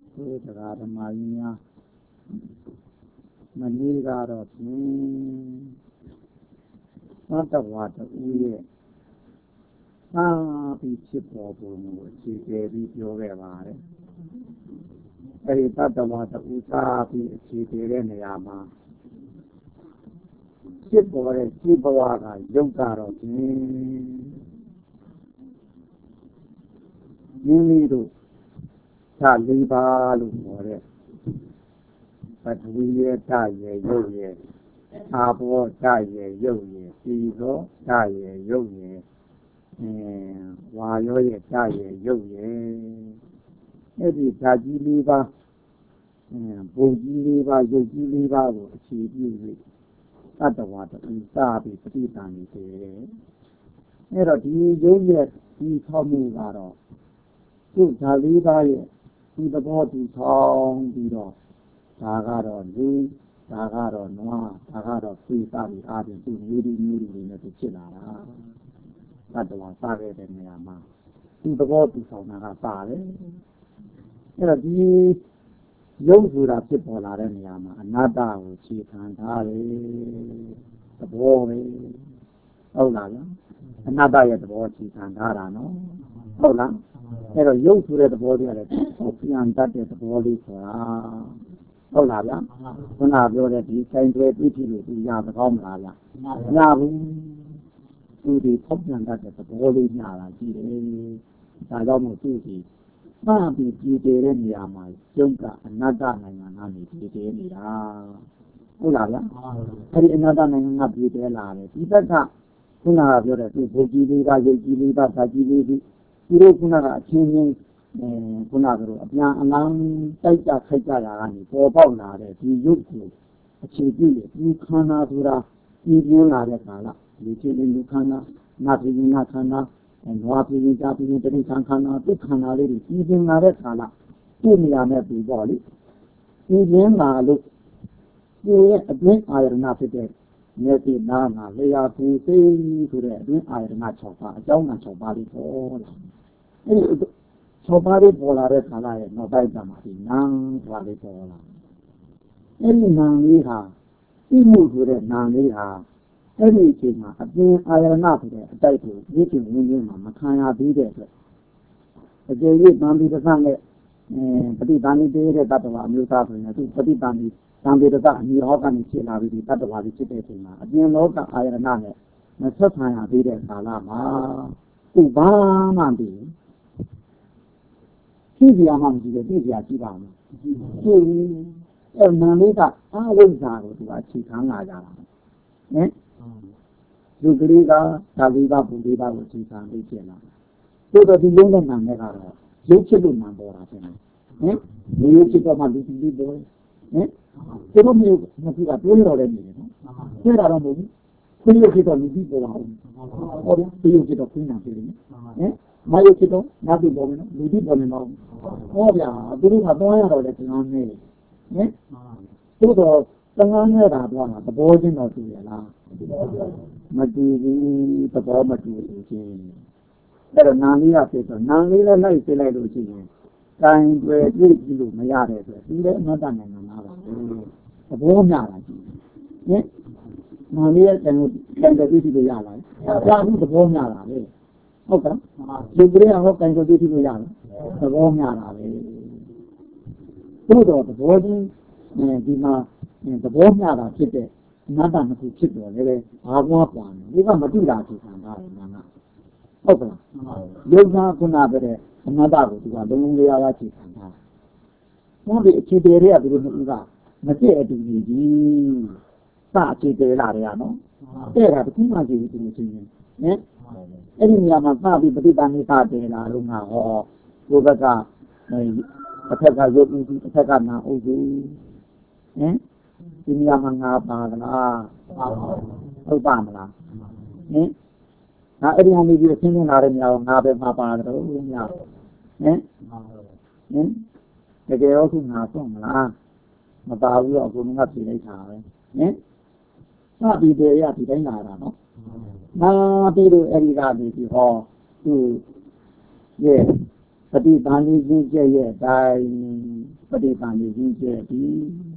Tôi đã làm mai nha, mình đi ra rồi, nó tập hoạt động gì, bị chip vào bụng, chỉ để bị vô về bài. Cái tập hoạt động bị chỉ để lên nhà mà, chip vào cái chip vào cái dùng cả rồi, như đó, cha đi ba luôn rồi, bắt vui cha về vô về, cha bố cha về vô về, đi đó cha về vô về. Hòa vôရဲ့ကြာရဲ့ရုပ်ရဲ့အဲ့ဒီဓာတ်ကြီးလေးပါးပုံကြီးလေးပါးရုပ်ကြီးလေးပါးကိုအခြေပြုပြီးတတ္တဝါတူစပြီးပဋိသန္ဓေတယ်အဲ့တော့ဒီရုပ်ရဲ့ဒီထောက်မှုကတော့သူ့ဓာတ်လေးပါးရဲ့ဒီသဘောတူဆောင်ပြီးတော့ဒါကတော့လူဒါကတော့နွားဒါကတော့သိစားပြီးအားဖြင့်သူ့မျိုးဒီမျိုးတွေနဲ့သူဖြစ်လာတာတတ္တဝါစားခဲ့တဲ့နေရာမှာသူသဘောတူဆောင်တာကပါတယ်အဲ့တော့ဒီရုပ်ဆိုတာဖြစ်ပေါ်လာတဲ့နေရာမှာအနတ္တကိုခြေခံထားတယ်သဘောပဲဟုတ်လားဗျအနတ္တရဲ့သဘောခြေခံထားတာနော်ဟုတ်လားအဲ့တော့ရုပ်ဆိုတဲ့သဘောတွေကလည်းပြန်တတ်တဲ့သဘောလေးဆိုတာဟုတ်လားဗျခုနပြောတဲ့ဒီဆိုင်တွေပြည့်လို့သူရသကောင်းမလားဗျမရဘူးသူဒီဖောက်ပြန်တတ်တဲ့သဘောလေးညာလာကြည့်တယ်ဒါကြောင့်မို့သူဒီမှန်ပြီးကြည်တဲ့နေရာမှာကျုံကအနတ္တနိုင်ငံကနေကြည်တဲ့နေတာဟုတ်လားဗျအဲ့ဒီအနတ္တနိုင်ငံကကြည်တဲ့လာတယ်ဒီဘက်ကခုနကပြောတဲ့သူဘုကြီးလေးကရုပ်ကြီးလေးကဓာတ်ကြီးလေးဒီတို့ခုနကအချင်းချင်းခုနကတော့အပြန်အလန်းတိုက်ကြခိုက်ကြတာကနေပေါ်ပေါက်လာတဲ့ဒီရုပ်ကိုအခြေပြုတဲ့ဒီခန္ဓာဆိုတာပြည်ပြင်းလာတဲ့ကာလဒီချင်းလူခန္ဓာနာပြည်နာခန္ဓာနွားပြည်ကြပြည်တတိခန္ဓာဒုက္ခနာလေးတွေပြည်ပြင်းလာတဲ့ကာလသူ့နေရာနဲ့ပြီးပေါ့လေပြည်ပြင်းလာလို့ဒီရဲ့အတွင်းအာရဏဖြစ်တဲ့မျက်စိနားမှာလျှာပူသိဆိုတဲ့အတွင်းအာရဏ6ပါးအကြောင်းက6ပါးလေးပေါ်လာအဲဒီ6ပါးလေးပေါ်လာတဲ့ခါလာရဲ့နောက်ပိုင်းကျမှဒီနာမ်ဆိုတာလေးပေါ်လာအဲဒီနာမ်လေးဟာသိမှုဆိုတဲ့နာမ်လေးဟာအဲ့ဒီအချိန်မှာအပြင်အာရဏဆိုတဲ့အတိုက်ကိုဒီချိန်ဝင်းဝင်းမှာမခံရသေးတဲ့အတွက်အကျေကြီးတန်ပြီးတစ်ဆနဲ့ပฏิပန်နေတဲ့တတ္တဝါမျိုးသားဆိုရင်သူပฏิပန်ပြီးတန်ပြီးတစ်ဆအမိဟောကနေဖြစ်လာပြီးဒီတတ္တဝါကြီးဖြစ်တဲ့အချိန်မှာအပြင်လောကအာရဏနဲ့မဆက်ဆံရသေးတဲ့ကာလမှာသူဘာမှမသိဘူးကြည့်ကြရမှမရှိတယ်ကြည့်ကြရရှိပါမယ်သူအဲ့နာလေးကအဝိဇ္ဇာကိုသူကခြေခံလာကြတာဟင်လူကလေးကသာလေးပါဘုံလေးပါကိုခြေခံပြီးဖြစ်လာတိုးတော်ဒီလုံးတဲ့နာနဲ့ကတော့ရုပ်ဖြစ်လို့နာပေါ်တာဖြစ်နေဟင်လူရုပ်ဖြစ်တော့မှလူကြီးလေးပေါ်ဟင်ဒီလိုမျိုးနှစ်ခုကတွဲတော်လည်းနေတယ်နော်တွဲတာတော့မဟုတ်ဘူးခွေးရုပ်ဖြစ်တော့လူကြီးပေါ်ပါဦးဟောဒီရုပ်ဖြစ်တော့ခွေးနာဖြစ်နေဟင်မရုပ်ဖြစ်တော့နတ်ပြည်ပေါ်မယ်နော်လူကြီးပေါ်နေတော့ဟောဗျာသူတို့ကသွားရတော့လေကျွန်တော်နေဟင်တိုးတော်သံဃာနဲ့တာတော့သဘောချင်းတော့တူရလားမတူဘူးသဘောမတူဘူးချင်းအဲ့တော့နာလေးကဖြစ်တော့နာလေးလည်းလိုက်ပြလိုက်လို့ရှိရင်တိုင်ွယ်ပြည့်ကြည့်လို့မရတဲ့အတွက်ဒီလည်းအနတ္တနိုင်ငံမှာပါသဘောမျှတာကြည့်ဟင်နာလေးရဲ့တိုင်ွယ်ပြည့်ကြည့်လို့ရလားဒါဘူးသဘောမျှတာလေဟုတ်ကဲ့ဒီကလေးကဟောတိုင်ွယ်ပြည့်ကြည့်လို့ရလားသဘောမျှတာပဲသို့တော့သဘောချင်းဒီမှာသဘောမျှတာဖြစ်တဲ့အနတ္တနှစ်ခုဖြစ်တော့လည်းဘာကွာပြန်လဲဒီကမတူတာဖြစ်ခံတာနာနာဟုတ်ကဲ့ယုံနာခုနပဲတဲ့အနတ္တကိုသူကလုံးလုံးလျားလျားဖြစ်ခံတာဘုန်းကြီးအခြေသေးတွေကသူတို့နှစ်ခုကမတည့်အတူကြီးစအခြေသေးလာတယ်နော်တဲ့တာတခုမှကြည့်ဘူးသူချင်းဟင်အဲ့ဒီနေရာမှာစပြီးပฏิပန်နေပါတယ်လားလို့ငါဟောဘုဘကအထက်ကရုပ်ဦးအထက်ကနာအုပ်စုဟင်ဒီနေရာမှာငါပါကလားဟုတ်ပါမလားဟင်ငါအဲ့ဒီဟာနေပြီးဆင်းနေလာတဲ့နေရာကိုငါပဲမှာပါတယ်လို့ညာဟင်တကယ်တော့ခုငါဆုံးမလားမပါဘူးတော့အကုန်လုံးကပြေးလိုက်တာပဲဟင်စပြီးတယ်ရဒီတိုင်းလာတာနော်နာပြီးတော့အဲ့ဒီကနေပြီးဟောသူရဲ့ပฏิပန်လေးကြီးရဲ့အတိုင်းပဋိသန္ဓေကြီးကျယ်သည်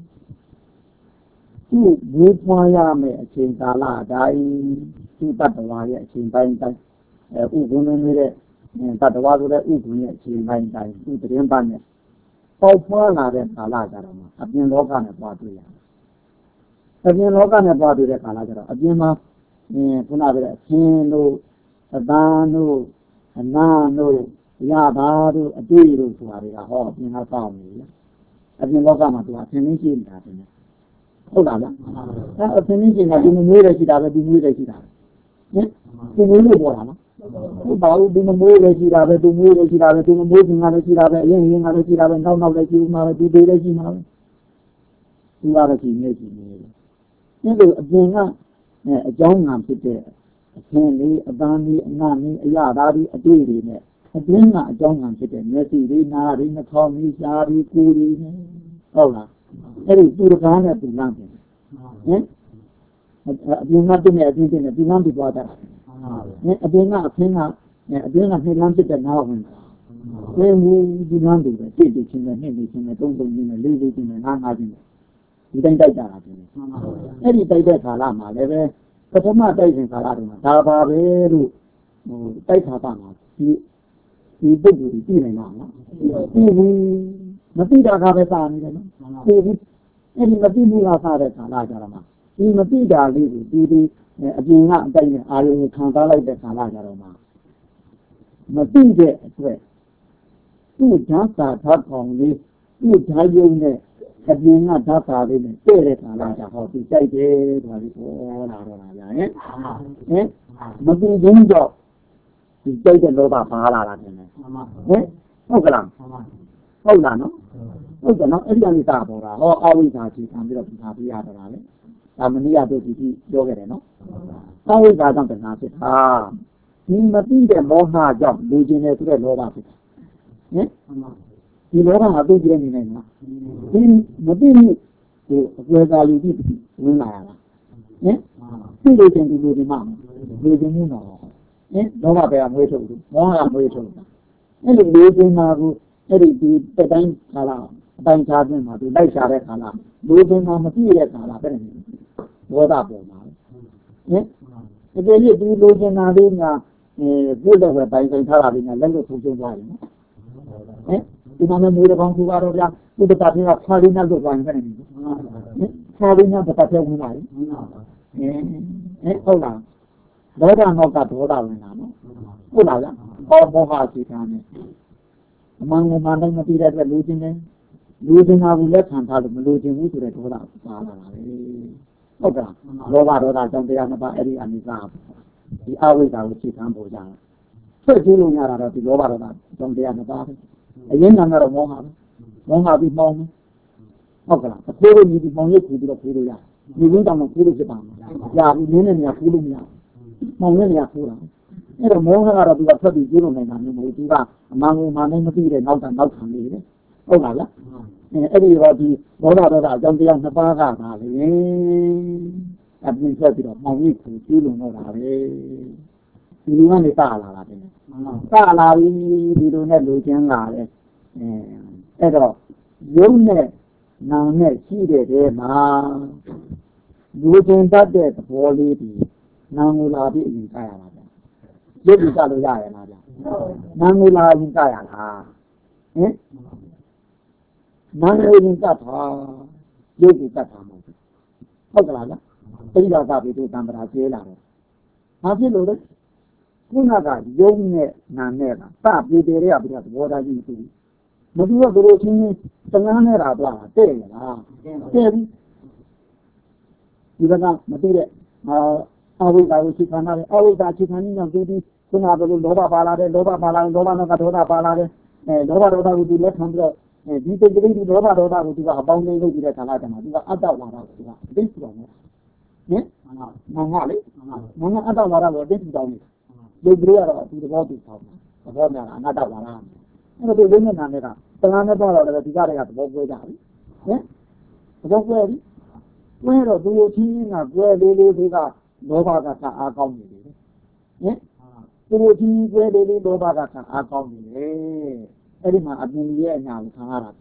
သူ့ဝေးပွားရမယ့်အချိန်ကာလတိုင်းသူ့တတ္တဝါရဲ့အချိန်ပိုင်းတိုင်းဥက္ကုဏနေတဲ့တတ္တဝါဆိုတဲ့ဥက္ကုဏရဲ့အချိန်ပိုင်းတိုင်းသူ့သတင်းပတ်နဲ့ပေါက်ဖွာလာတဲ့ကာလကြတော့မှအပြင်လောကနဲ့ပွားတွေ့ရတယ်အပြင်လောကနဲ့ပွားတွေ့တဲ့ကာလကြတော့အပြင်မှာခုနကပြောတဲ့အချင်းတို့အသားတို့အနာတို့ရတာတို့အတွေ့တို့ဆိုတာတွေကဟောအပြင်ကစောင့်နေတယ်အပြင်လောကမှာသူအသင်င်းရှိနေတာတင်တယ်ဟုတ်လားအဲအသင်င်းရှိနေတာဒီမွေးလည်းရှိတာပဲဒီမွေးလည်းရှိတာဟင်ဒီမွေးလို့ပေါ်တာနော်ဟုတ်ပါဘူးဒီမွေးလည်းရှိတာပဲဒီမွေးလည်းရှိတာပဲဒီမွေးကလည်းရှိတာပဲအရင်ကလည်းရှိတာပဲနောက်လည်းရှိမှာပဲဒီသေးလည်းရှိမှာပဲဒီကတော့ရှိနေရှိနေတယ်အဲလိုအပြင်ကအကြောင်းငံဖြစ်တဲ့အသင်လေးအပန်းလေးအနာလေးအရသာလေးအတွေ့တွေနဲ့အတွင်းကအကြောင်းငံဖြစ်တဲ့မျက်စိလေးနားလေးနှာခေါင်းလေးရှားလေးကိုယ်လေးဟုတ်လားအဲ့ဒီသူတကားနဲ့သူလမ်းတယ်ဟင်အပြင်ကတည်းကအပြင်တည်းနဲ့သူလမ်းပြီးသွားတာဟင်အပြင်ကအဖင်းကအပြင်ကနှစ်လမ်းဖြစ်တဲ့နားဝင်ဝင်းမူဒီလမ်းတွေပဲတိတိချင်းနဲ့နှစ်နေချင်းနဲ့သုံးချင်းနဲ့လေးချင်းနဲ့ငါးချင်းနဲ့ဒီတိုင်းတိုက်ကြတာပြင်အဲ့ဒီတိုက်တဲ့ခါလာမှာလည်းပဲပထမတိုက်စဉ်ခါလာတော့ဒါပါပဲလို့ဟိုတိုက်ခါပါမှာဒီပုဂ္ဂိုလ်ကြီးပြည်နိုင်မှာနော်ပြည်ဘူးမသိတာကပဲစာနေတယ်နော်ပြည်ဘူးအဲ့ဒီမသိမှုကစားတဲ့ခါလာကြတော့မှဒီမသိတာလေးကိုဒီအပြင်ကအတိုက်နဲ့အာရုံခံစားလိုက်တဲ့ခါလာကြတော့မှမသိတဲ့အတွက်သူ့ဓာတ်စာဓာတ်ကောင်လေးသူ့ဓာတ်ယုံနဲ့အပြင်ကဓာတ်စာလေးနဲ့တဲ့တဲ့ခါလာကြဟောသူကြိုက်တယ်ဆိုတာလေးပေါ်လာတော့တာဗျာဟင်မသိခြင်းတော့ဒီကြိုက်တဲ့လောဘပါလာတာတယ်ဟင်ဟုတ်ကလားဟုတ်လားနော်ဟုတ်တယ်နော်အဲ့ဒီကနေစပေါ်တာဟောအဝိဇ္ဇာကြီးခံပြီးတော့ပြထားပြရတာလေဒါမနည်းရတို့ဒီပြောခဲ့တယ်နော်အဝိဇ္ဇာကြောင့်တဏှာဖြစ်တာဒီမသိတဲ့မောဟကြောင့်လူကျင်တယ်ဆိုတဲ့လောဘဖြစ်တာဟင်ဒီလောဘဟာသူ့ကြည့်နေနိုင်လားဒီမသိမှုကိုအကွယ်ကာလူကြည့်ဝင်လာရတာဟင်သိလို့ချင်းဒီလိုဒီမှာလူကျင်မှုတော့လောဘပဲမွေးထုတ်ဘူးမောဟကမွေးထုတ်တာအဲ့လိုလူကျင်တာကိုအဲ့ဒီတက်တိုင်းခါလာအတိုင်းချားခြင်းမှာဒီလိုက်ရှာတဲ့ခါလာလူကျင်တာမပြည့်တဲ့ခါလာပဲနေဘောဓပေါ်မှာဟင်ဒီလိုဒီလူကျင်တာလေးကပြည့်တဲ့ပဲပိုင်းဆိုင်ထားတာလေးကလက်လွတ်ထုတ်ဆုံးသွားတယ်နော်ဟင်ဒီမှာမျိုးတွေကောင်းသူကတော့ဗျာဒီတတားကခါလေးနဲ့လွတ်သွားရင်ပဲနေခါလေးနဲ့တတားပြောင်းလာတယ်ဟုတ်လားဒေါသနောက်ကဒေါသဝင်တာနော်ဟုတ်လားဗျဘောမောဟစီခံနေအမှန်ကိုမှန်တိုင်းမသိတဲ့အတွက်လူချင်းတယ်လူချင်းကဘူးလက်ခံထားလို့မလူချင်းဘူးဆိုတဲ့ဒေါသပါလာတာလေဟုတ်ကဲ့လောဘဒေါသကြောင့်တရားနှစ်ပါးအဲ့ဒီအနိစ္စဒီအဝိဇ္ဇာကိုသိခံပေါ်ကြတာဆွဲကျူးလို့ရတာတော့ဒီလောဘဒေါသကြောင့်တရားနှစ်ပါးပဲအရင်ကတော့မောဟပြီးပေါင်းတယ်ဟုတ်ကဲ့အဖိုးကိုမြည်ပြီးပေါင်းရုပ်ခူပြီးတော့ဖိုးလို့ရတယ်ဒီလိုတောင်မှဖိုးလို့ဖြစ်ပါမယ်ရာဘူးနင်းတဲ့နေရာဖိုးလို့မရမောင်နဲ့နေရာဖိုးတာအဲ့တော့မောဟကတော့သူကဖက်ပြီးကျိုးလို့နိုင်တာမျိုးမဟုတ်သူကအမှန်ကိုမှန်နိုင်မသိတဲ့နောက်ခံနေတယ်ဟုတ်လားဗျအဲ့ဒီတော့ဒီဘောဓဒေါသအကြောင်းတရားနှစ်ပါးကပါလေအပြင်ဆက်ပြီးတော့မောင်ကြီးကိုကျိုးလို့တော့တာပဲဒီလူကနေစလာတာတယ်စလာပြီဒီလိုနဲ့လူချင်းလာတယ်အဲ့တော့ရုပ်နဲ့နာမ်နဲ့ရှိတဲ့တဲမှာလူချင်းတတ်တဲ့သဘောလေးဒီနာမ်ကိုလာပြီးအရင်ကြရတာဗျရုပ်ကိုကြလို့ရရလားဗျနာမ်ကိုလာရင်ကြရလားဟင်နာမ်ကိုရင်ကြတာရုပ်ကိုကြတာမဟုတ်ဘူးဟုတ်ကလားဗျအဲ့ဒါကပြီးတော့တံပရာကျဲလာတယ်ဘာဖြစ်လို့လဲခုနကရုပ်နဲ့နာမ်နဲ့ကစပြေတယ်ရပြီးတော့သဘောထားကြီးမရှိဘူးမပြီးတော့တို့ချင်းတငန်းနဲ့တာတော့တဲ့ရလားတဲ့ပြီဒီကမသိတဲ့အဝိဇ္ဇာကိုသိခံရတယ်အဝိဇ္ဇာသိခံနေတော့ဒီခုနကဘယ်လိုလောဘပါလာတယ်လောဘနောက်ကဒေါသပါလာတယ်လောဘဒေါသကိုသူလက်ခံပြီးတော့ဒီစိတ်ကလေးဒီလောဘဒေါသကိုသူကအပေါင်းလေးလုပ်ပြီးတဲ့ခါလာတယ်မှာသူကအတ္တဝါဒကိုသူကအသိစုအောင်ဟင်ငါလေငါအတ္တဝါဒကိုအသိစုအောင်လေဒီလိုကတော့ဒီသဘောတူဆောင်သဘောများအနတ္တဝါဒအဲ့တော့ဒီလိုနဲ့နာနဲ့ကတလားနဲ့တော့လည်းဒီကတည်းကသဘောကွဲကြပြီဟင်သဘောကွဲပြီကွဲတော့သူချင်းကကွဲလေးဒီကလောဘကအားကောင်းနေတယ်ဟင်သူချင်းကွဲလေးလောဘကအားကောင်းနေတယ်အဲ့ဒီမှာအပြင်ရဲ့အညာကိုခံရတာ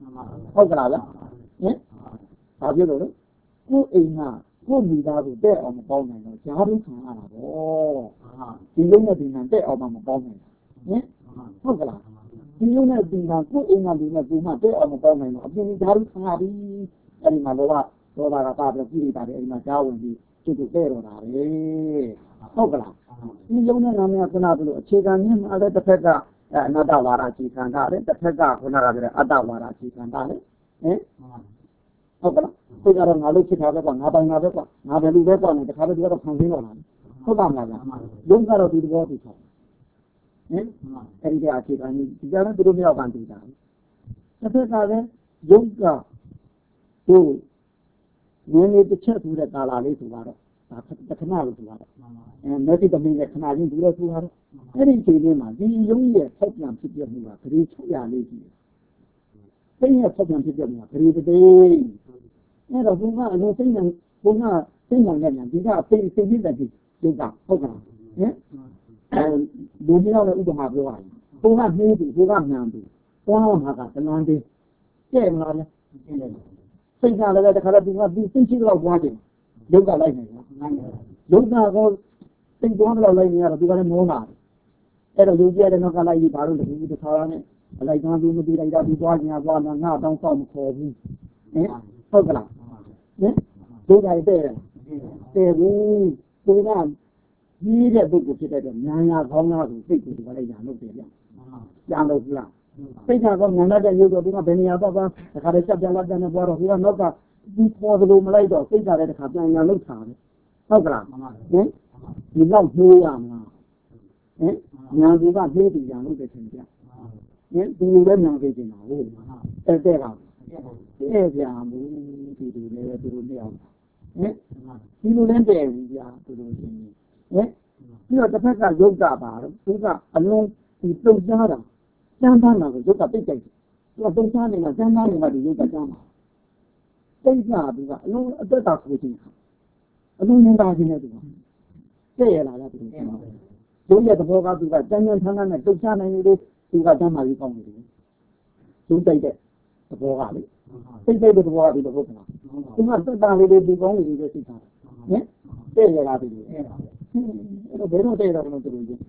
ဟုတ်ကလားဗျဟင်ဘာဖြစ်လို့လဲကိုယ်အိမ်ကကိုယ်မိသားစုတဲ့အောင်မပေါင်းနိုင်တော့ဈာပြီးခံရတာပေါ့ဒီလုံးနဲ့ဒီနံတဲ့အောင်မပေါင်းနိုင်ဟင်ဟုတ်ကလားဒီလုံးနဲ့ဒီနံကိုယ်အိမ်ကလူနဲ့ဒီမှတဲ့အောင်မပေါင်းနိုင်တော့အပြင်ဈာပြီးခံရပြီအဲ့ဒီမှာလောဘကပါပြီးပြည်နေတာတယ်အိမ်မှာကြားဝင်ပြီးကျွတ်တဲ့တော့တာပဲဟုတ်ကလားဒီလုံးနဲ့နာမည်ကခုနကလိုအခြေခံမြင့်မှာလည်းတစ်ဖက်ကအနတ္တဝါဒအခြေခံတာလေတစ်ဖက်ကခုနကပြောတဲ့အတ္တဝါဒအခြေခံတာလေဟင်ဟုတ်ကလားဒီကတော့ငါလို့ဖြစ်တာပဲကွာငါပိုင်တာပဲကွာငါဘယ်လိုပဲကွာနဲ့တခါတည်းကတော့ခံသိတော့တာဟုတ်ပါမလားလုံးကတော့ဒီဘောတူချောင်းဟင်အဲ့ဒီအခြေခံကြီးဒီကနေ့သူတို့မြောက်ကန်တူတာတစ်ဖက်ကလည်းယုတ်ကတို့နည်းနည်းတစ်ချက်ထူတဲ့ကာလာလေးဆိုတော့ဒါတခဏလို့ဆိုတော့မျက်စိတမင်းနဲ့ခဏချင်းဒူလို့ဆိုတော့အဲ့ဒီအချိန်လေးမှာဒီရုံးရဲ့ဖောက်ပြန်ဖြစ်ပြမှုကဂရေ600လေးကြီးစိတ်ရဲ့ဖောက်ပြန်ဖြစ်ပြမှုကဂရေတသိန်းအဲ့တော့ဘုရားအလိုစိတ်နဲ့ဘုရားစိတ်နဲ့လည်းဒီကစိတ်ကြီးတဲ့ဒီဒုက္ခဟုတ်ကဲ့ဟင်လူမျိုးလည်းဥပမာပြောရရင်ဘုရားနှေးသူဘုရားမြန်သူသွားမှာကတလန်းသေးတဲ့မလားလဲစိတ်ကလည်းတခါတော့ဒီစိတ်ရှိတော့သွားတယ်ဒုက္ခလိုက်နေတယ်ဒုက္ခကိုစိတ်သွားတော့လိုက်နေရတော့ဒီကလည်းမောလာအဲ့တော့ယူကြတဲ့နောက်ကလိုက်ပြီးဘာလို့လဲဒီတစ်ခါနဲ့အလိုက်သားပြီးမပြီးလိုက်တာဒီသွားညာသွားငါတောင်းဆောင်မခေါ်ဘူးဟင်ဟုတ်ကလားဟင်ဒုက္ခတဲ့ဘူးသူကကြီးတဲ့ပုဂ္ဂိုလ်ဖြစ်တဲ့အတွက်ညာညာခေါင်းသားကိုစိတ်ကိုဒီကလည်းညာလို့တယ်ဗျညာလို့ဘူးလားစိတ်ကတော့ညာတဲ့ရုပ်တော့ဒီကဘယ်နေရာတော့တခါတည်းချက်ပြန်လာပြန်နေပေါ်တော့ဒီကနောက်ကဒီပေါ်သလိုမလိုက်တော့စိတ်ကလည်းတခါပြန်ညာလို့ထားတယ်ဟုတ်ကလားဟင်ဒီတော့နှိုးရမလားဟင်ညာသူကနှိုးပြီးညာလို့တယ်ထင်ကြဟင်ဒီလိုလည်းညာသေးနေတာဟုတ်တဲ့ကတဲ့ပြာမှုဒီလိုလည်းသူတို့မအောင်ဟင်ဒီလိုလည်းတဲ့ပြီဗျာသူတို့ချင်းဟင်ပြီးတော့တစ်ဖက်ကရုပ်ကပါတော့သူကအလုံးဒီတုံစားတာစမ်းသားတာကိုရုပ်ကပိတ်ကြိုက်တယ်သူကတုံစားနေတာစမ်းသားနေတာဒီရုပ်ကစမ်းတာပိတ်တာသူကအလုံးအသက်တာကိုချင်းအလုံးနေတာချင်းနဲ့သူကတဲ့ရလာတာသူရုပ်ရဲ့သဘောကသူကတန်းတန်းထန်းထန်းနဲ့တုံစားနိုင်နေလို့သူကတမ်းမာပြီးကောင်းနေတယ်သူတိုက်တဲ့သဘောကလေစိတ်တဲ့သဘောကဒီလိုဟုတ်ကလားသူကသက်တာလေးတွေဒီကောင်းနေလို့စိတ်ထားဟင်တဲ့ရလာပြီအဲ့တော့ဘယ်တော့တဲ့တော့လို့သူတို့ဟင်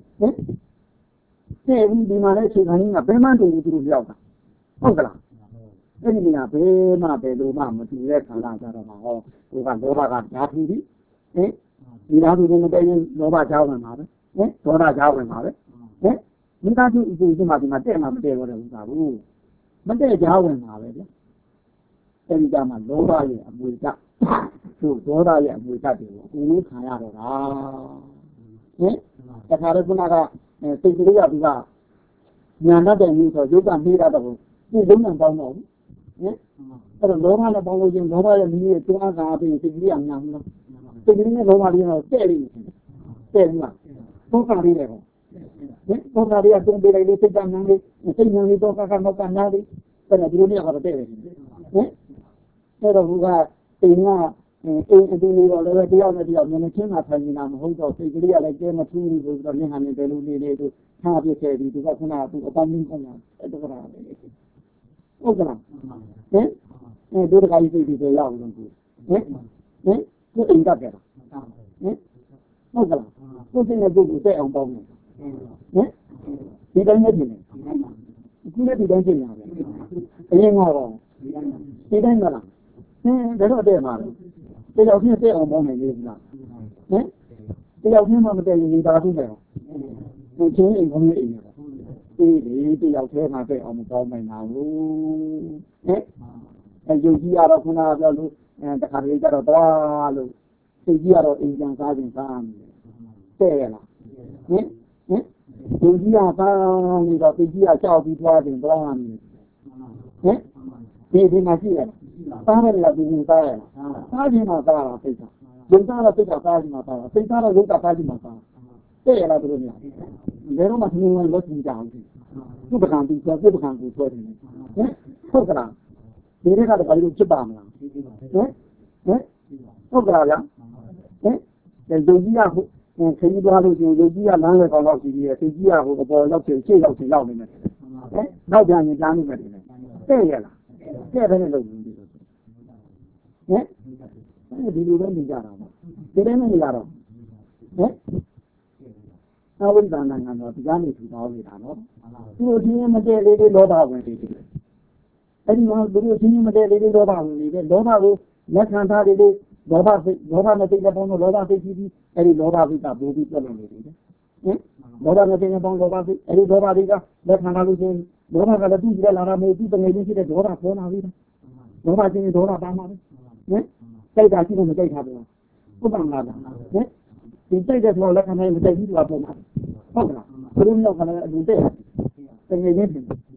တဲ့ဒီမှာလည်းအခြေခံကြီးကဘယ်မှတူဘူးသူတို့ရောက်တာဟုတ်ကလားအဲ့ဒီကဘယ်မှဘယ်လိုမှမတူတဲ့ခန္ဓာကြတော့မှာဟောသူကလောဘကဓာတ်ထူပြီးဟင်ဒီဓာတ်ထူနေတဲ့တိုင်လောဘကြောင်းဝင်ပါပဲဟင်ဒေါသကြောင်းဝင်ပါပဲဟင်မိသားစုအကျိုးဒီမှာတဲ့မှာမတဲ့တော့တဲ့ဥစ္စာဘူးမတဲ့ကြောင်းဝင်ပါပဲဗျအဲ့ဒီကမှလောဘရဲ့အမွေကသူဒေါသရဲ့အမွေကတွေကိုအကုန်လုံးခံရတော့တာဟင်တခါတော့ခုနကစိတ်ကလေးကဒီကညာတတ်တဲ့မျိုးဆိုရုပ်ကနှေးရတော့ဒီလုံးနဲ့ပေါင်းတော့ဟင်အဲ့တော့လောဘနဲ့ပေါင်းလို့ချင်းလောဘရဲ့မြည်ရဲ့တွန်းအားကားပြီးစိတ်ကလေးကညာဘူးလားစိတ်ကလေးနဲ့လောဘလေးတော့တဲ့လိမ့်မယ်တဲ့ဘူးလားဒုက္ခလေးတွေပေါ့ဟင်ဒုက္ခလေးကတုံးပေးလိုက်လို့စိတ်ကညာလေးစိတ်ညာလေးတော့ကနောက်ကညာလေးအဲ့ဒါဒီလိုမျိုးကတော့တဲ့တယ်ဟင်အဲ့တော့ဘုရားအိမ်ကအိမ်အတူလေးတော့လည်းတယောက်နဲ့တယောက်မျက်နှာချင်းမှထိုင်နေတာမဟုတ်တော့စိတ်ကလေးကလည်းကျဲမထူးဘူးဆိုတော့မျက်နှာနဲ့ဘယ်လိုလေးသူထားပြခဲ့ပြီးသူကခုနကသူအပေါင်းကြီးကောင်းတာအဲ့ဒါကလည်းဟုတ်ကလားဟင်ဒုက္ခကြီးစိတ်တွေရောက်လို့ဟင်ကိုအိမ်ကကြတာဟင်ဟုတ်ကလားကိုစိတ်နဲ့ကိုယ်ကိုတဲ့အောင်ပေါင်းနေဟင်ဒီတိုင်းနဲ့ပြင်နေအခုလည်းဒီတိုင်းပြင်ရပဲအရင်ကတော့ဒီတိုင်းမလားဒါတော့တဲ့မှာတယောက်ချင်းတဲ့အောင်ပေါင်းနေလေလားဟင်တယောက်ချင်းမှမတဲ့ရင်ဒါသူ့တယ်ဟိုချင်းအိမ်ကောင်းလေးအိမ်နေတာအေးလေတယောက်ထဲမှာတဲ့အောင်မပေါင်းနိုင်ပါဘူးဟင်ယုတ်ကြီးရတော့ခုနကပြောလို့တခါတလေကျတော့သွားလို့စိတ်ကြီးရတော့အိမ်ပြန်စားခြင်းစားနေတဲ့ရလားဟင်ယုတ်ကြီးကစားနေတော့စိတ်ကြီးကကြောက်ပြီးသွားခြင်းသွားနေဟင်ဒီမှာရှိရစားရလားဒီစားရစားခြင်းမှာစားတာစိတ်ကယုတ်စားတော့စိတ်ကစားခြင်းမှာစားတာစိတ်စားတော့ယုတ်ကစားခြင်းမှာစားတဲ့ရလားတို့များဘယ်တော့မှသင်္ဝင်လို့ကြည့်ကြအောင်သူ့ပကံသူဆွဲသူ့ပကံသူဆွဲတယ်ဟင်ဟုတ်ကလားဒီနေ့ကတော့ဘာလို့ဖြစ်ပါမလားဟင်ဟုတ်ကလားဗျာဟင်ယုတ်ကြီးကခရီးသွားလို့ရှင်ယုတ်ကြီးကလမ်းလေကောင်တော့ရှိသေးတယ်ခရီးကြီးကဟိုအပေါ်ရောက်ချင်ရှေ့ရောက်ချင်ရောက်နေတယ်ဟင်နောက်ပြန်ရင်လမ်းနေမယ်တဲ့ရလားတဲ့ပဲနဲ့လုပ်နေတယ်ဟမ်ဒီလိုပဲနေကြတာပေါ့ဒီတိုင်းမနေရတော့ဟမ်အဝိဇ္ဇာနာကတော့ဒီကနေထူထောင်နေတာနော်သူတို့ချင်းမတည့်လေးလေးလောဘဝင်နေတယ်အဲ့ဒီမှာသူတို့ချင်းမတည့်လေးလေးလောဘဝင်နေတယ်လောဘကိုလက်ခံထားတယ်လေလောဘနဲ့စိတ်နဲ့ပေါင်းလို့လောဘစိတ်ကြီးပြီးအဲ့ဒီလောဘစိတ်ကပိုးပြီးပြတ်လို့နေတယ်ဟင်လောဘနဲ့စိတ်နဲ့ပေါင်းလောဘစိတ်အဲ့ဒီလောဘတွေကလက်ခံထားလို့ချင်းလောဘကလည်းသူ့ကြည့်လာတာမျိုးသူ့တငယ်ချင်းဖြစ်တဲ့ဒေါသပေါ်လာပြီလောဘချင်းဒေါသပါမှာပဲဟင်စိတ်ကရှိလို့မစိတ်ထားဘူးဟုတ်ပါမလားဟင်ဒီစိတ်တဲ့ဆိုလက်ခံနိုင်မစိတ်ဘူးကပေါ်မှာဟုတ်ကလားဘယ်လိုမျိုးကလည်းအတူတဲ့တငယ်ချင်းဖြစ်ဟင်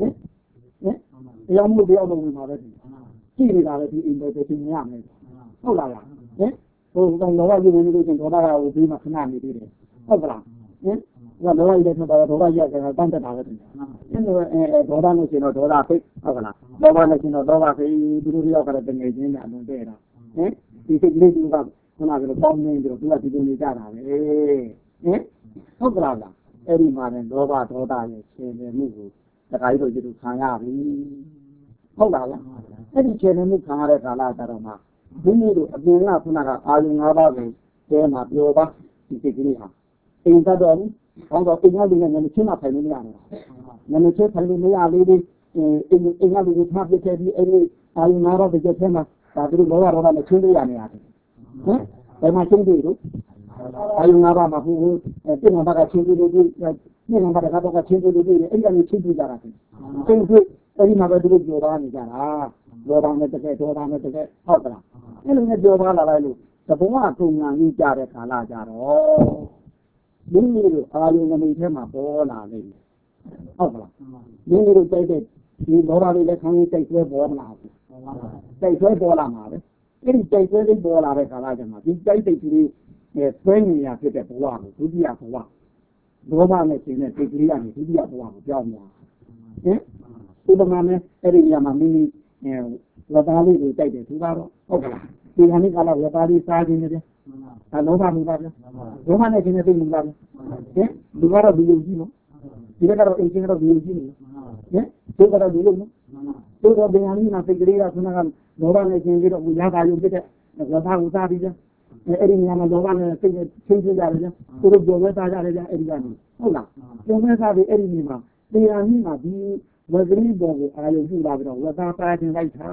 တရားမှုတရားလုပ်နေမှာပဲကြည့်နေတာပဲဒီအိမ်ပဲသင်ရမယ်ဟုတ်လားဟင်ဟိုကောင်လောဘကြီးနေလို့ချင်းဒေါသကဟိုပြီးမှခဏနေသေးတယ်ဟုတ်ကလားဟင်ကလောဘကြီးလည်းတော့ဒေါသရကြတာတန်းတက်တာပဲတင်အဲ့လိုဒေါသလို့ရှိရင်တော့ဒေါသဖိတ်ဟုတ်ကလားလောဘနဲ့ရှိရင်တော့လောဘဖိတ်သူတို့ရောက်ကလည်းတငယ်ချင်းနဲ့အလုံးတဲ့တာဟင်ဒီစိတ်ကလေးကခဏကတော့ပေါင်းနေတယ်သူကဒီလိုနေကြတာပဲဟင်ဟုတ်ကလားအဲ့ဒီမှာလည်းလောဘဒေါသရဲ့ရှင်နေမှုကိုတခါကြီးတို့ဒီလိုခံရပြီဟုတ်လားအဲ့ဒီရှင်နေမှုခံရတဲ့ကာလကြတော့မှဒီနေ့တို့အပြင်ကခုနကအာယု၅ပါးကိုကျဲမှာပြောပါဒီစိတ်ကလေးဟာအိမ်သက်တော်ဘူးဘောင်းတော့အိမ်ကလူနဲ့ညနေချင်းမှထိုင်လို့မရဘူးညနေချင်းထိုင်လို့မရလေးလေးအိမ်ကလူကိုထားပြခဲ့ပြီးအဲ့ဒီအာယု၅ပါးတစ်ချက်ထဲမှာဒါသူတို့လောဘဒေါသနဲ့ချင်းလို့ရနေရတယ်ဟင်ဘယ်မှာချင်းတွေ့လို့အာယု၅ပါးမှာဘူးပြင်နံပါတ်ကချင်းတွေ့လို့ပြင်နံပါတ်ကတော့ချင်းတွေ့လို့အဲ့ဒီကနေချင်းတွေ့ကြတာချင်းတွေ့အဲ့ဒီမှာပဲသူတို့ပြောသားနေကြတာလောဘနဲ့တကယ်ဒေါသနဲ့တကယ်ဟုတ်ကလားအဲ့လိုနဲ့ပြောသားလာလိုက်လို့သဘဝပုံညာကြီးကြတဲ့ခါလာကြတော့မိမိတို့အာယုနမိတ်ထဲမှာပေါ်လာလိမ့်မယ်ဟုတ်ကလားမိမိတို့တိုက်တဲ့ဒီလောဘလေးလည်းခံရင်တိုက်ဆွဲပေါ်လာဘူးတိုက်ဆွဲပေါ်လာမှာပဲအဲ့ဒီတိုက်ဆွဲလေးပေါ်လာတဲ့ခါလာကြမှာဒီတိုက်တဲ့ကြီးလေးဆွဲနေရဖြစ်တဲ့ဘဝကိုဒုတိယဘဝလောဘနဲ့ရှင်တဲ့စိတ်ကလေးကနေဒုတိယဘဝကိုပြောင်းသွားဟင်ဥပမာနဲ့အဲ့ဒီနေရာမှာမိမိဝတ္တာလေးကိုတိုက်တယ်သူကတော့ဟုတ်ကလားဒီခါနေ့ကလာဝတ္တာလေးစားခြင်းနဲ့ဒါလောဘမူပါဗျာလောဘနဲ့ခြင်းနဲ့သိမူပါဗျာဟင်လူကတော့ဒီလိုကြီးနော်ဒီကတော့အိမ်ချင်းကတော့ဒီလိုကြီးနော်ဟင်သူကတော့ဒီလိုနော်သူတော့ဒီဟာလေးနာစိတ်ကလေးကခုနကလောဘနဲ့ခြင်းပြီးတော့ရတာရုံဖြစ်တဲ့ဝတ္တာကိုစားပြီးဗျာအဲ့ဒီနေရာမှာလောဘနဲ့စိတ်နဲ့ချင်းချင်းကြတယ်ဗျာသူတို့ပြောဝဲစားကြတယ်ဗျာအဲ့ဒီကနေဟုတ်လားပြောဝဲစားပြီးအဲ့ဒီနေမှာတရားကြီးမှာဒီဝဇ္ဇရိဘောကိုအာယုပြုလာပြီးတော့ဝတ္တာပါခြင်းလိုက်တာ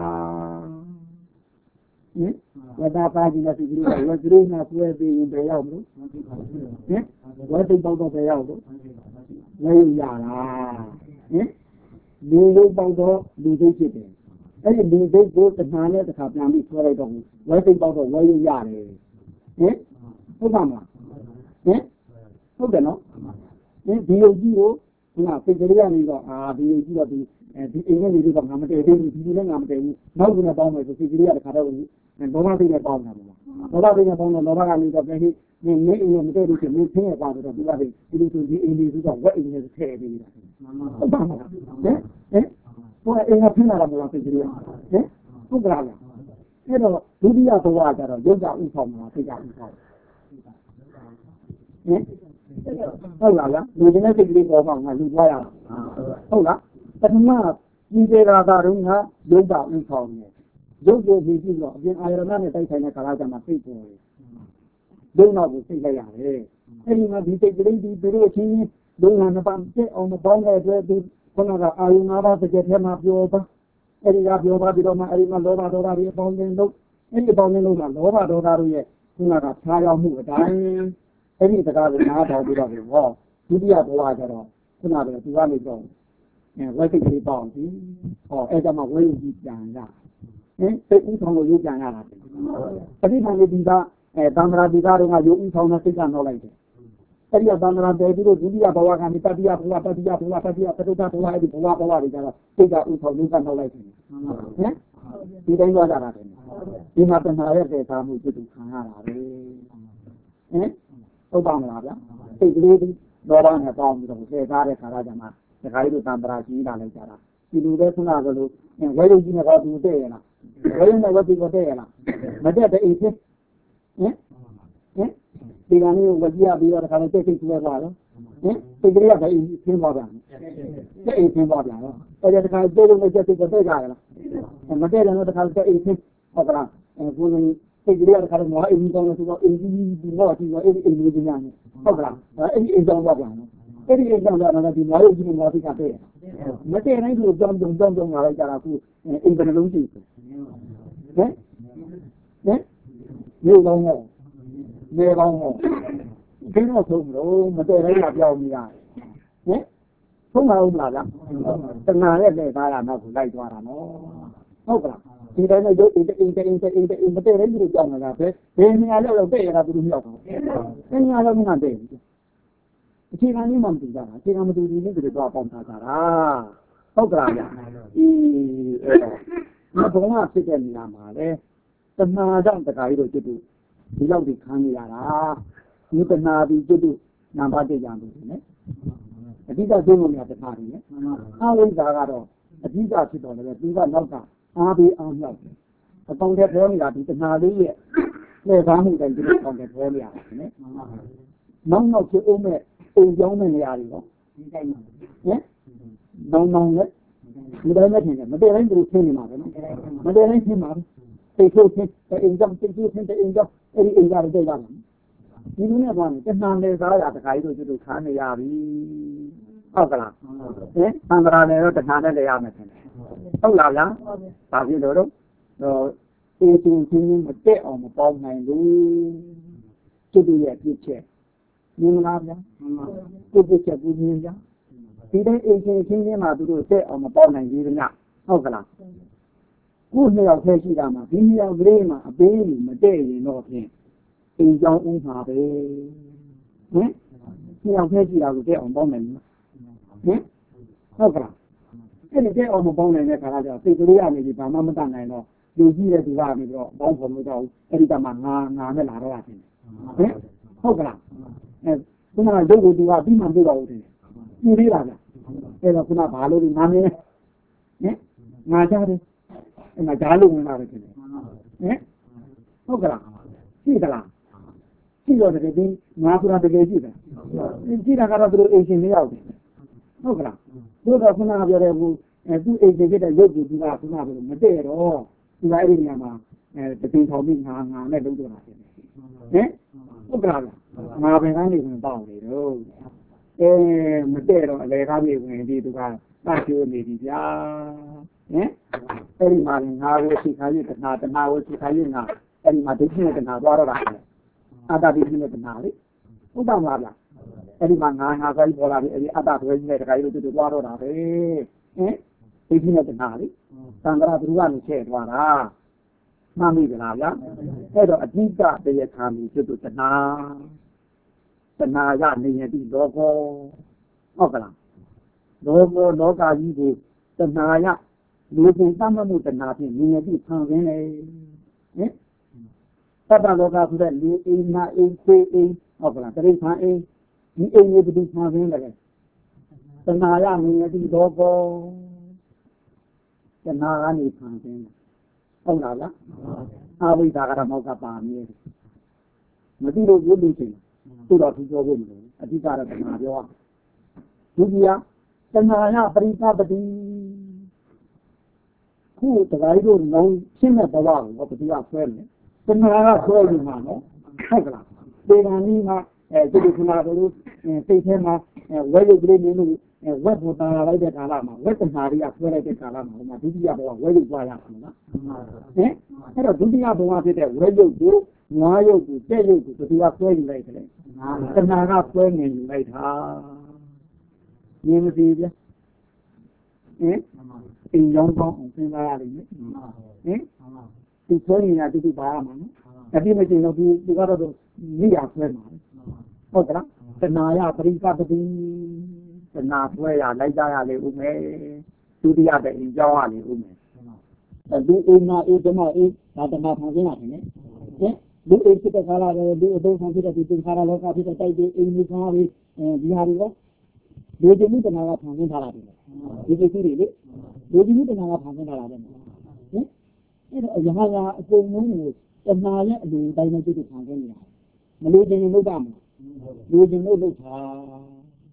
ဟင်ဝတ္တာပါခြင်းနဲ့ဒီလိုဝဇ္ဇရိနာဆွဲပြီးရင်ဘယ်ရောက်မလို့ဟင်ဝတ္တိပေါတော့ဘယ်ရောက်လို့ဝဲရတာဟင်လူလုံးပေါတော့လူသိဖြစ်တယ်အဲ့ဒီလူသိကိုတဏှာနဲ့တစ်ခါပြန်ပြီးဆွဲလိုက်တော့ဝဲသိပေါတော့ဝဲရတယ်ဟင်ဟုတ်ပါမလားဟင်ဟုတ်တယ်နော်ဟင်ဒီယုတ်ကြီးကိုငါစိတ်ကလေးကနေတော့ဒီယုတ်ကြီးတော့ဒီအိမ်နဲ့နေတော့ငါမတည့်သေးဘူးဒီလည်းငါမတည့်ဘူးနောက်ကလည်းပေါင်းမယ်ဆိုစိတ်ကလေးကတခါတော့လောဘစိတ်နဲ့ပေါင်းတာပေါ့လောဘစိတ်နဲ့ပေါင်းတော့လောဘကနေတော့ပြန်ပြီးနေအိမ်နဲ့မတည့်ဘူးဆိုနေခင်းရပါတော့ဒီကနေ့ဒီလိုဆိုဒီအိမ်လေးဆိုတော့ဝက်အိမ်နဲ့ထည့်ပေးတာဟုတ်ပါမလားဟင်ဟိုအိမ်ကခင်းလာတာမလားစိတ်ကလေးဟင်ဟုတ်ကလားအဲ့တော့ဒုတိယဘဝကျတော့ရုပ်ကဥဆောင်မှာစိတ်ကဥဆောင်ဟင်ဟုတ်လားလူတွေနဲ့စိတ်ကလေးပေါ်မှာငါလူသွားရဟုတ်လားပထမကြီးသေးတာတော့ငါရုပ်ကဥဆောင်နေရုပ်ကိုကြည့်ပြီးတော့အပြင်အာရဏနဲ့တိုက်ဆိုင်တဲ့ခါလာကြမှာစိတ်ပေါ်တယ်ရုပ်နောက်ကိုစိတ်လိုက်ရတယ်အဲ့ဒီမှာဒီစိတ်ကလေးဒီသူတို့ချင်းဒုက္ခနှစ်ပါးပြည့်အောင်မပေါင်းတဲ့အတွက်ဒီခန္ဓာကအာယု၅ပါးတစ်ချက်ထဲမှာပြောပါအဲ့ဒီကပြောပါပြီးတော့မှအဲ့ဒီမှာလောဘဒေါသတွေအပေါင်းတင်လို့အဲ့ဒီအပေါင်းတင်လို့မှာလောဘဒေါသတို့ရဲ့ခန္ဓာကခြားရောက်မှုအတိုင်းအဲ့ဒီတကားကိုနားထောင်ပြီးတော့ဟောဒုတိယဘဝကျတော့ခုနကသူကနေတော့ဝိသိကိပေါင်းပြီဟောအဲ့ဒါမှဝိရုပ်ကြီးပြန်ရဟင်စိတ်ဥဆောင်ကိုရုပ်ပြန်ရတာပဋိသင်္ခေဒီကသံဃာဒီကတို့ကရုပ်ဥဆောင်တဲ့စိတ်ကနောက်လိုက်တယ်အဲ့ဒီသံဃာတေပြီးတော့ဒုတိယဘဝကနေတတိယဘဝတတိယဘဝတတိယသတုတ္တဘဝအဲ့ဒီဘဝတွေကျတော့စိတ်ကဥဆောင်ရုပ်ကနောက်လိုက်တယ်ဟင်ဒီတိုင်းသွားကြတာတယ်ဒီမှာတဏှာရဲ့ဒေသမှုပြုခံရတာပဲဟင်ဟုတ်ပါမလားဗျာစိတ်ကလေးဒေါသနဲ့ပေါင်းပြီးတော့ဆယ်ကားတဲ့ခါလာကြမှာဒီခါလေးတို့တံပရာကြီးလာလိုက်ကြတာဒီလိုပဲခုနကလို့ဝဲရုပ်ကြီးနဲ့တော့သူတဲ့ရလားဝဲရုပ်နဲ့ဝဲပြီးတော့တဲ့ရလားမတဲ့တဲ့အိမ်ဖြစ်ဟင်ဒီကနေ့ဝကြည့်ရပြီးတော့ဒီခါလေးတိတ်တိတ်ဆွဲသွားတော့စိတ်ကလေးကပဲခင်းသွားပြန်တဲ့အိမ်ခင်းသွားပြန်တော့အဲ့ဒါတခါတိုးလုံးနဲ့ချက်စိတ်ကိုတဲ့ကြရလားမတဲ့တယ်တော့တခါတဲ့အိမ်ခင်းဟုတ်ကလားကိုယ်စိတ်ကလေးကတခါတော့ငါအိမ်ကောင်းလို့ဆိုတော့အိမ်ကြီးဒီတော့ဒီတော့အဲ့ဒီအိမ်လေးကြီးများနေဟုတ်ကလားအဲ့ဒီအိမ်ကြောင်းသွားပြန်တော့အဲ့ဒီအိမ်ကြောင်းသွားတော့ဒီငါရုပ်ကြီးငါသိကတဲ့မတဲ့နိုင်လို့ကြောင်းလာလိုက်ကြတာခုအိမ်ဘယ်နှလုံးရှိဟမ်မြို့ကောင်းတော့နေကောင်းတော့ဒီတော့ဆုံးလို့မတဲ့နိုင်တာပြောင်းနေတာဆုံးလာဦးလားဗျတဏှာနဲ့လက်သားတာတော့ကိုလိုက်သွားတာနော်ဟုတ်ကလားဒီတိုင်းနဲ့ရုပ်အိမ်မတဲ့နိုင်လို့ကြောင်းလာတာပဲဘယ်နေရာလောက်တဲ့ရတာသူမြောက်တော့ဘယ်နေရာလောက်မှတဲ့အခြေခံလေးမှမတူကြတာအခြေခံမတူဘူးလို့ပြောပေါင်းထားတာဟုတ်ကလားဗျအဲ့တော့ဘုံကဖြစ်တဲ့နေရာမှာလေတဏှာကြောင့်တခါကြီးတို့ကျွတ်ဒီလောက်ဒီခံနေရတာဒီတဏှာဒီကျွတ်နံပါတ်1ကြံလို့ねအဓိကသုံးလို့ရတဏှာကြီးねအဝိဇ္ဇာကတော့အဓိကဖြစ်တော်တယ်သူကနောက်ကအားပေးအောင်ရောက်တယ်အပေါင်းတဲ့ပြောနေတာဒီတဏှာလေးရဲ့လက်ကားမှုတိုင်းဒီလိုပေါင်းတဲ့ပြောနေရတယ်ねနောက်ဖြစ်အောင်မဲ့အိမ်ကြောင်းတဲ့နေရာတွေတော့ဒီတိုင်းမှာနောင်နဲ့ဒီတိုင်းနဲ့ထင်တယ်မတည့်တိုင်းသူခင်းနေမှာပဲနော်မတည့်တိုင်းခင်းမှာစိတ်ထုတ်ခင်းအိမ်ကြောင်းစိတ်ထုတ်ခင်းတဲ့အိမ်ကြောင်းအဲ့ဒီအိမ်ကလည်းတိတ်လာတယ်ဒီလိုနဲ့သွားနေတဏှာနဲ့စားရတခါကြီးတို့ခါနေရပြီဟုတ်ကလားအန္တရာနဲ့တော့တဏှာနဲ့လည်းရမယ်ထင်တယ်ဟုတ်လားဗျာဒါဖြစ်လို့တော့အေးချင်းမတက်အောင်မပေါင်းနိုင်ဘူးကျွတ်ရဲ့ပြစ်ချက်မြင်လားဗျာပြစ်ချက်ဘူးမြင်ကြဒီတိုင်းအိမ်ချင်းမှာသူတို့တက်အောင်မပေါင်းနိုင်သေးဘူးညဟုတ်ကလားခုနှစ်ယောက်ထဲရှိတာမှာဒီနှစ်ယောက်ကလေးမှာအပေးမတဲ့ရင်တော့ဖြင့်အိမ်ကြောင်းဦးမှာပဲနှစ်ယောက်ထဲရှိတာကိုတက်အောင်ပေါင်းနိုင်ဘူးဟုတ်ကလားအဲ့ဒီတက်အောင်မပေါင်းနိုင်တဲ့ခါကျတော့စိတ်ကလေးကနေဒီဘာမှမတတ်နိုင်တော့လူကြီးတဲ့သူကနေတော့ပေါင်းဖို့မတော့အဲ့ဒီကမှငါနဲ့လာတော့ရတယ်ဟုတ်ကလားခုနကရုပ်ကိုသူကပြီးမှပြတော့ဦးတယ်ပြသေးလားဗျအဲ့တော့ခုနဘာလို့ဒီငါမင်းငါကြတယ်အဲ့မှာဓာတ်လို့ဝင်လာတယ်ခင်ဗျဟုတ်ကလားရှိသလားရှိတော့တကယ်ဒီငါဆိုတာတကယ်ရှိတယ်ရှိတာကတော့သူတို့အိမ်ရှင်မရောက်တယ်ဟုတ်ကလားတို့တော့ခုနကပြောတဲ့ဘူးသူ့အိမ်ရှင်ဖြစ်တဲ့ရုပ်ကိုသူကခုနကမတည့်တော့သူကအဲ့ဒီနေရာမှာတပင်ထောင်ပြီးငါနဲ့လုံးတော့တာဖြစ်တယ်ဟုတ်ကလားငါပင်ကနေဝင်ပေါ့နေတော့မတည့်တော့အလေကားမြေဝင်ပြီးသူကတတ်ချိုးနေပြီဗျာအဲ့ဒီမှာငါဝစီခါကြီးတဏှာဝစီခါကြီးငါအဲ့ဒီမှာဒိဋ္ဌိနဲ့တဏှာသွားတော့တာအတ္တဒိဋ္ဌိနဲ့တဏှာလေဟုတ်ပါမလားဗျအဲ့ဒီမှာငါဆိုပြီးပေါ်လာပြီအဲ့ဒီအတ္တဘယ်ကြီးနဲ့တခါကြီးတို့သွားတော့တာပဲဒိဋ္ဌိနဲ့တဏှာလေသံဃာသူကနေချဲ့သွားတာမှန်ပြီလားဗျာအဲ့တော့အဓိကတရားခံပြီးကျွတ်တဏှာရနေရတိလောကောဟုတ်ကလားလောကကြီးကိုတဏှာရလူပင်သတ်မှတ်မှုတဏှာဖြင့်နေရတိခံရင်းလေသတ္တလောကဆိုတဲ့လူအိမ်နာအိမ်ခွေးအိမ်ဟုတ်ကလားတရိစ္ဆာန်အိမ်ဒီအိမ်ကြီးဘယ်သူခံရင်းလဲတဏှာရနေရတိလောကောတဏှာကနေခံရင်းဟုတ်လားဗျအဝိဇ္ဇာကတော့မောကပါမြဲမသိလို့ဘူးလူချင်းသူတော်သူပြောဖို့မလိုအဓိကတော့တဏှာပြောဒုတိယတဏှာရပရိသပတိခုတရားတို့လုံးရှင်းတဲ့ဘဝကိုဘယ်သူကဆွဲလဲတဏှာကဆွဲယူမှာနော်ဟုတ်ကလားဒီကနေ့မှာဒီခုနကတို့စိတ်ထဲမှာဝဲရုပ်ကလေးနေလို့ဝက်ပေါ်တာလိုက်တဲ့ကာလမှာဝက်တဏှာတွေကဆွဲလိုက်တဲ့ကာလမှာဒုတိယဘဝဝဲရုပ်သွားရမှာနော်အဲ့တော့ဒုတိယဘဝဖြစ်တဲ့ဝဲရုပ်ကိုငွားရုပ်ကိုတဲ့ရုပ်ကိုဘယ်သူကဆွဲယူလိုက်တယ်တဏှာကဆွဲနေယူလိုက်တာမြင်မသိဗျအိမ်ရောင်းကောင်းအောင်စဉ်းစားရလိမ့်မယ်ဒီဆွဲနေတာတူပါရမှာနော်အပြည့်မကျင်တော့သူကတော့မိရဆွဲမှာဟုတ်ကလားတဏှာရပရိသပတိတဏှာဆွဲရလိုက်ကြရလေဦးမယ်ဒုတိယတဲ့အိမ်ကြောင်းရလေဦးမယ်ဒီအိမ်နာအိမ်ဓမ္မအိမ်ဒါတဏှာဖန်ဆင်းတာတယ်လူအိမ်ဖြစ်တဲ့ခါလာတယ်လူအတုံးဆောင်ဖြစ်တဲ့ဒီသင်္ခါရလောကဖြစ်တဲ့တိုက်တဲ့အိမ်ကြီးခါပြီးဒီဟာတွေလူကြီးမှုတဏှာကဖန်ဆင်းထားတာတယ်ဒီကိစ္စတွေလေလူကြီးမှုတဏှာကဖန်ဆင်းထားတာတယ်အဲ့တော့ရဟန္တာအကုန်လုံးကိုတဏှာရဲ့အလိုတိုင်းနဲ့တူတူဖန်ဆင်းနေတာမလို့ခြင်းလုပ်တာမလားလူခြင်းလုပ်တာ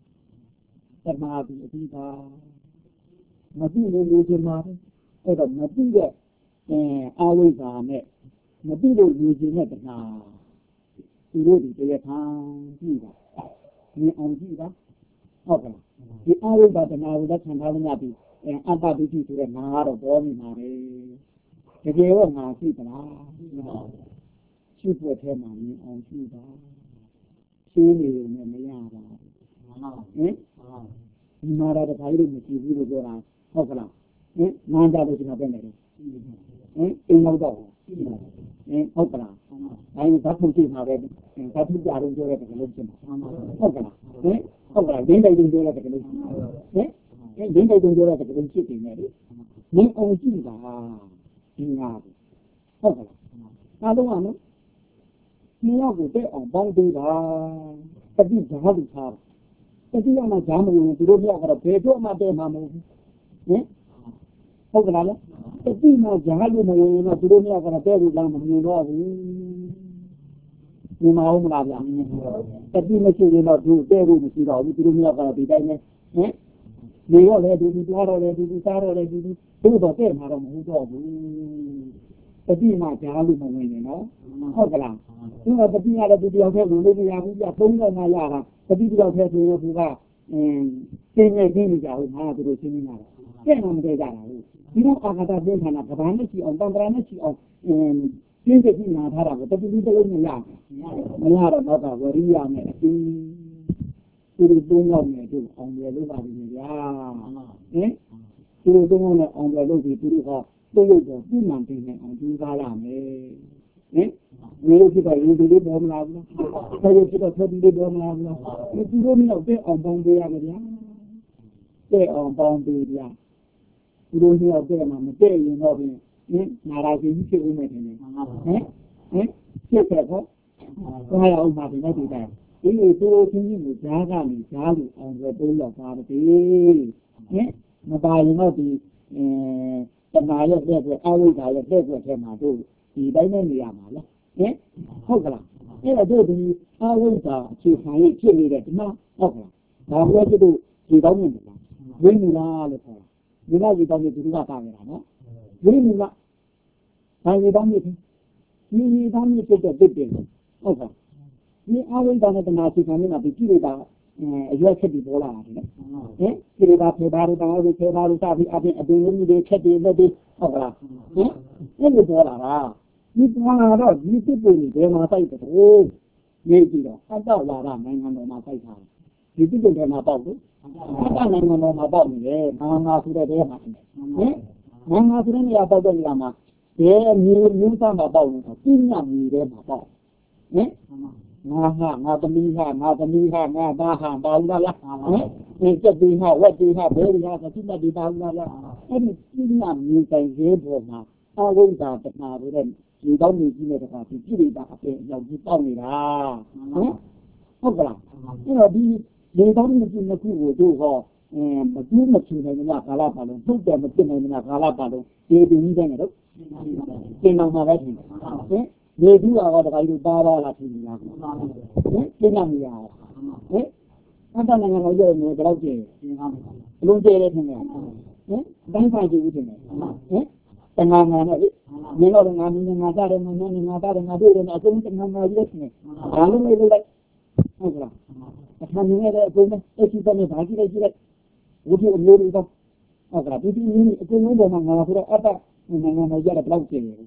တမာပြီးအပြီးပါမသိလို့လူချင်းမှာအဲ့တော့မသိတဲ့အာဝိဇ္ဇာနဲ့မသိလို့လူချင်းတဲ့တဏှာသူတို့ဒီတရားခံကြည့်တာမြင်အောင်ကြည့်တာဟုတ်ကဲ့ဒီအာဝိဇ္ဇာတဏှာကိုလက်ခံထားလို့ရပြီအတ္တဒုတိဆိုတဲ့ငါကတော့ပေါ်နေမှာပဲတကယ်တော့ငါရှိသလားရှိဖို့ထဲမှာမြင်အောင်ကြည့်တာရှင်းနေလို့မရပါဘူးဟင်ဒီမှာတော့တခါလို့မရှိဘူးလို့ပြောတာဟုတ်ကလားဟင်ငန်းကြလို့ကျွန်တော်ပြန်နေတယ်ဟင်အိမ်တော့ဟုတ်ကလားအဲဒီဓာတ်ထုကြည့်မှာပဲဓာတ်ထုကြတော့ပြောတဲ့တကယ်လို့ဖြစ်မှာဟုတ်ကလားဟင်ဟုတ်ကလားဒင်းတိုက်တုံပြောတဲ့တကယ်လို့ဟင်ဒင်းတိုက်တုံပြောတဲ့တကယ်လို့ဖြစ်နေတယ်လေမင်းအောင်ကြည့်တာဒီငါဟုတ်ကလားအားလုံးကနော်ဒီရောက်ကိုတဲ့အောင်ပေါင်းပေးတာတတိဓာတ်လူထားတတိယမှာဈာမလို့သူတို့မြောက်ကတော့ဘယ်တော့မှတဲ့မှာမဟုတ်ဘူးဟင်ဟုတ်ကလားလေတတိမှာဈာလို့မဝင်တော့သူတို့မြောက်ကတော့တဲ့လို့လားမမြင်တော့ဘူးမြင်မအောင်မလားဗျာတတိမရှိရင်တော့သူတဲ့လို့မရှိတော့ဘူးသူတို့မြောက်ကတော့ဒီတိုင်းနဲ့ဟင်နေရောလေဒီသွားတော့လေဒီစားတော့လေဒီတို့တော့တဲ့မှာတော့မဟုတ်တော့ဘူးတတိမှာဈာလို့မဝင်နေနော်ဟုတ်ကလားသူကတတိယလည်းသူတယောက်တည်းလို့မရဘူးပြသုံးတော့မှရတာတတိတယောက်တည်းဆိုရင်သူကရှင်းနေနေကြဘူးငါတို့ရှင်းနေတာတဲ့မှမတည့်ကြတာဘူးဒီတော့အာဃာတပြင်းထန်တာကဘာနဲ့ရှိအောင်တန်ត្រာနဲ့ရှိအောင်ရှင်းကြည့်နာထားတာကိုတတိတလုံးမရမရတော့တော့ဝရိယနဲ့အင်းသူတို့သုံးယောက်နဲ့သူအောင်တယ်လို့ပါပြီဗျာဟင်သူတို့သုံးယောက်နဲ့အောင်တယ်လို့ဒီသူတို့ကသုံးယောက်တော့ပြမှန်တင်နေအောင်ကြိုးစားရမယ်ဟင်ဒီလိုဖြစ်တော့ဒီလိုပေါ်မလာဘူး။ဆက်ရဖြစ်တော့ဆက်ဒီလိုပေါ်မလာဘူး။ဒီလိုမျိုးတဲ့အောင်ပေါင်းပေးရမှာဗျာ။တဲ့အောင်ပေါင်းပေးဗျာ။ဒီလိုမျိုးတဲ့မှာမတဲ့ရင်တော့ပြင်နာရာကြီးဖြစ်ဦးမယ်ထင်တယ်။ဟင်ဖြစ်တယ်ပေါ့။ဘာရအောင်မှာဒီနေ့ဒီတိုင်းဒီလိုသူတို့ချင်းချင်းကိုကြားကနေကြားလို့အောင်ဆိုတိုးရောက်သွားတယ်။ဟင်မပါရင်တော့ဒီတဏှာရဲ့တဲ့အတွက်အဝိဇ္ဇာရဲ့တဲ့အတွက်ထဲမှာတို့ဒီတိုင်းနဲ့နေရမှာလားဟင်ဟုတ်ကလားအဲ့တော့ဒီအဝိဇ္ဇာအခြေခံရဖြစ်နေတဲ့ဒီမှာဟုတ်ကလားဒါဘယ်လိုတို့ဒီကောင်းနေလဲဝိမူလားလို့ခေါ်တာဒီကဒီကောင်းနေသူကတာနေတာနော်ဝိမူလားဒါဒီကောင်းနေဒီကောင်းနေဖြစ်တဲ့တစ်တယ်ဟုတ်ကလားဒီအဝိဇ္ဇာနဲ့တဏှာအခြေခံနေတာဒီကြည့်လိုက်တာအရွက်ချက်ပြီးပေါ်လာတာလေဟင်ဒီလိုပါဖေပါလို့တောင်းလို့ဖေပါလို့စပြီးအပြင်အပြင်ကြီးတွေချက်တွေလက်တွေဟုတ်ကလားဟင်အဲ့လိုပေါ်လာတာဒီပေါ်လာတော့ဒီစစ်ပုံတွေဘယ်မှာစိုက်တော့ရေးကြည့်တော့အတ္တဝါဒနိုင်ငံတော်မှာစိုက်ထားတယ်ဒီစစ်ပုံတွေမှာပေါက်လို့အတ္တနိုင်ငံတော်မှာပေါက်နေတယ်ငါဆိုတဲ့တဲမှာဟင်ငါဆိုတဲ့နေရာပေါက်တဲ့နေရာမှာဘယ်မျိုးသားမှာပေါက်လို့ဆိုပြညတ်မျိုးတွေမှာပေါက်ဟင်ငါသမီးဟာငါသားဟာပါဦးလားဟင်ကျက်ပြီးဟာဝက်ပြီးဟာဘယ်လိုဟာဆိုတိတ်ဒီပါဦးလားအဲ့ဒီပြညတ်မျိုးတိုင်းရေးပေါ်မှာအဝိဇ္ဇာတဏှာဆိုတဲ့ဒီကောင်းနေကြီးတဲ့တခါဒီကြည့်လိုက်တာအပြင်အရောက်ကြီးပေါက်နေတာဟင်ဟုတ်ကလားအဲ့တော့ဒီကောင်းနေကြီးနှစ်ခုကိုတို့ဟောမတူးမချင်နိုင်ကြကာလပါလုံးထုတ်တယ်မဖြစ်နိုင်ကြကာလပါလုံးဒီကြီးတဲ့နဲ့တော့သင်တော်မှာပဲထင်တယ်ဟင်ဒီကူကတော့တခါကြီးပါလာထင်နေတာဟင်သိနေမရဟင်အတ္တနိုင်ငံတော်ရဲ့ဘယ်တော့ကျင်းဘလုံးကျဲတယ်ထင်တယ်ဟင်တိုင်းဆိုင်ကြည့်ဦးထင်တယ်ဟင်တဏှာငါနဲ့မင်းတို့ငါသားတယ်ငါသားတယ်ငါတို့တယ်အကုန်တဏှာငါကြီးတယ်ဘာလို့လဲလို့လိုက်ဟုတ်ကလားအခါနေတဲ့အကုန်နဲ့အရှိတဲ့ဘာကြီးလဲကြီးလိုက်ဝိသုအမျိုးတွေတော့ဟုတ်ကလားဒီမျိုးအကုန်လုံးပေါ်မှာငါဆိုတော့အတ္တနိုင်ငံတော်ရဲ့ဘယ်တော့ကျင်းလဲဟင်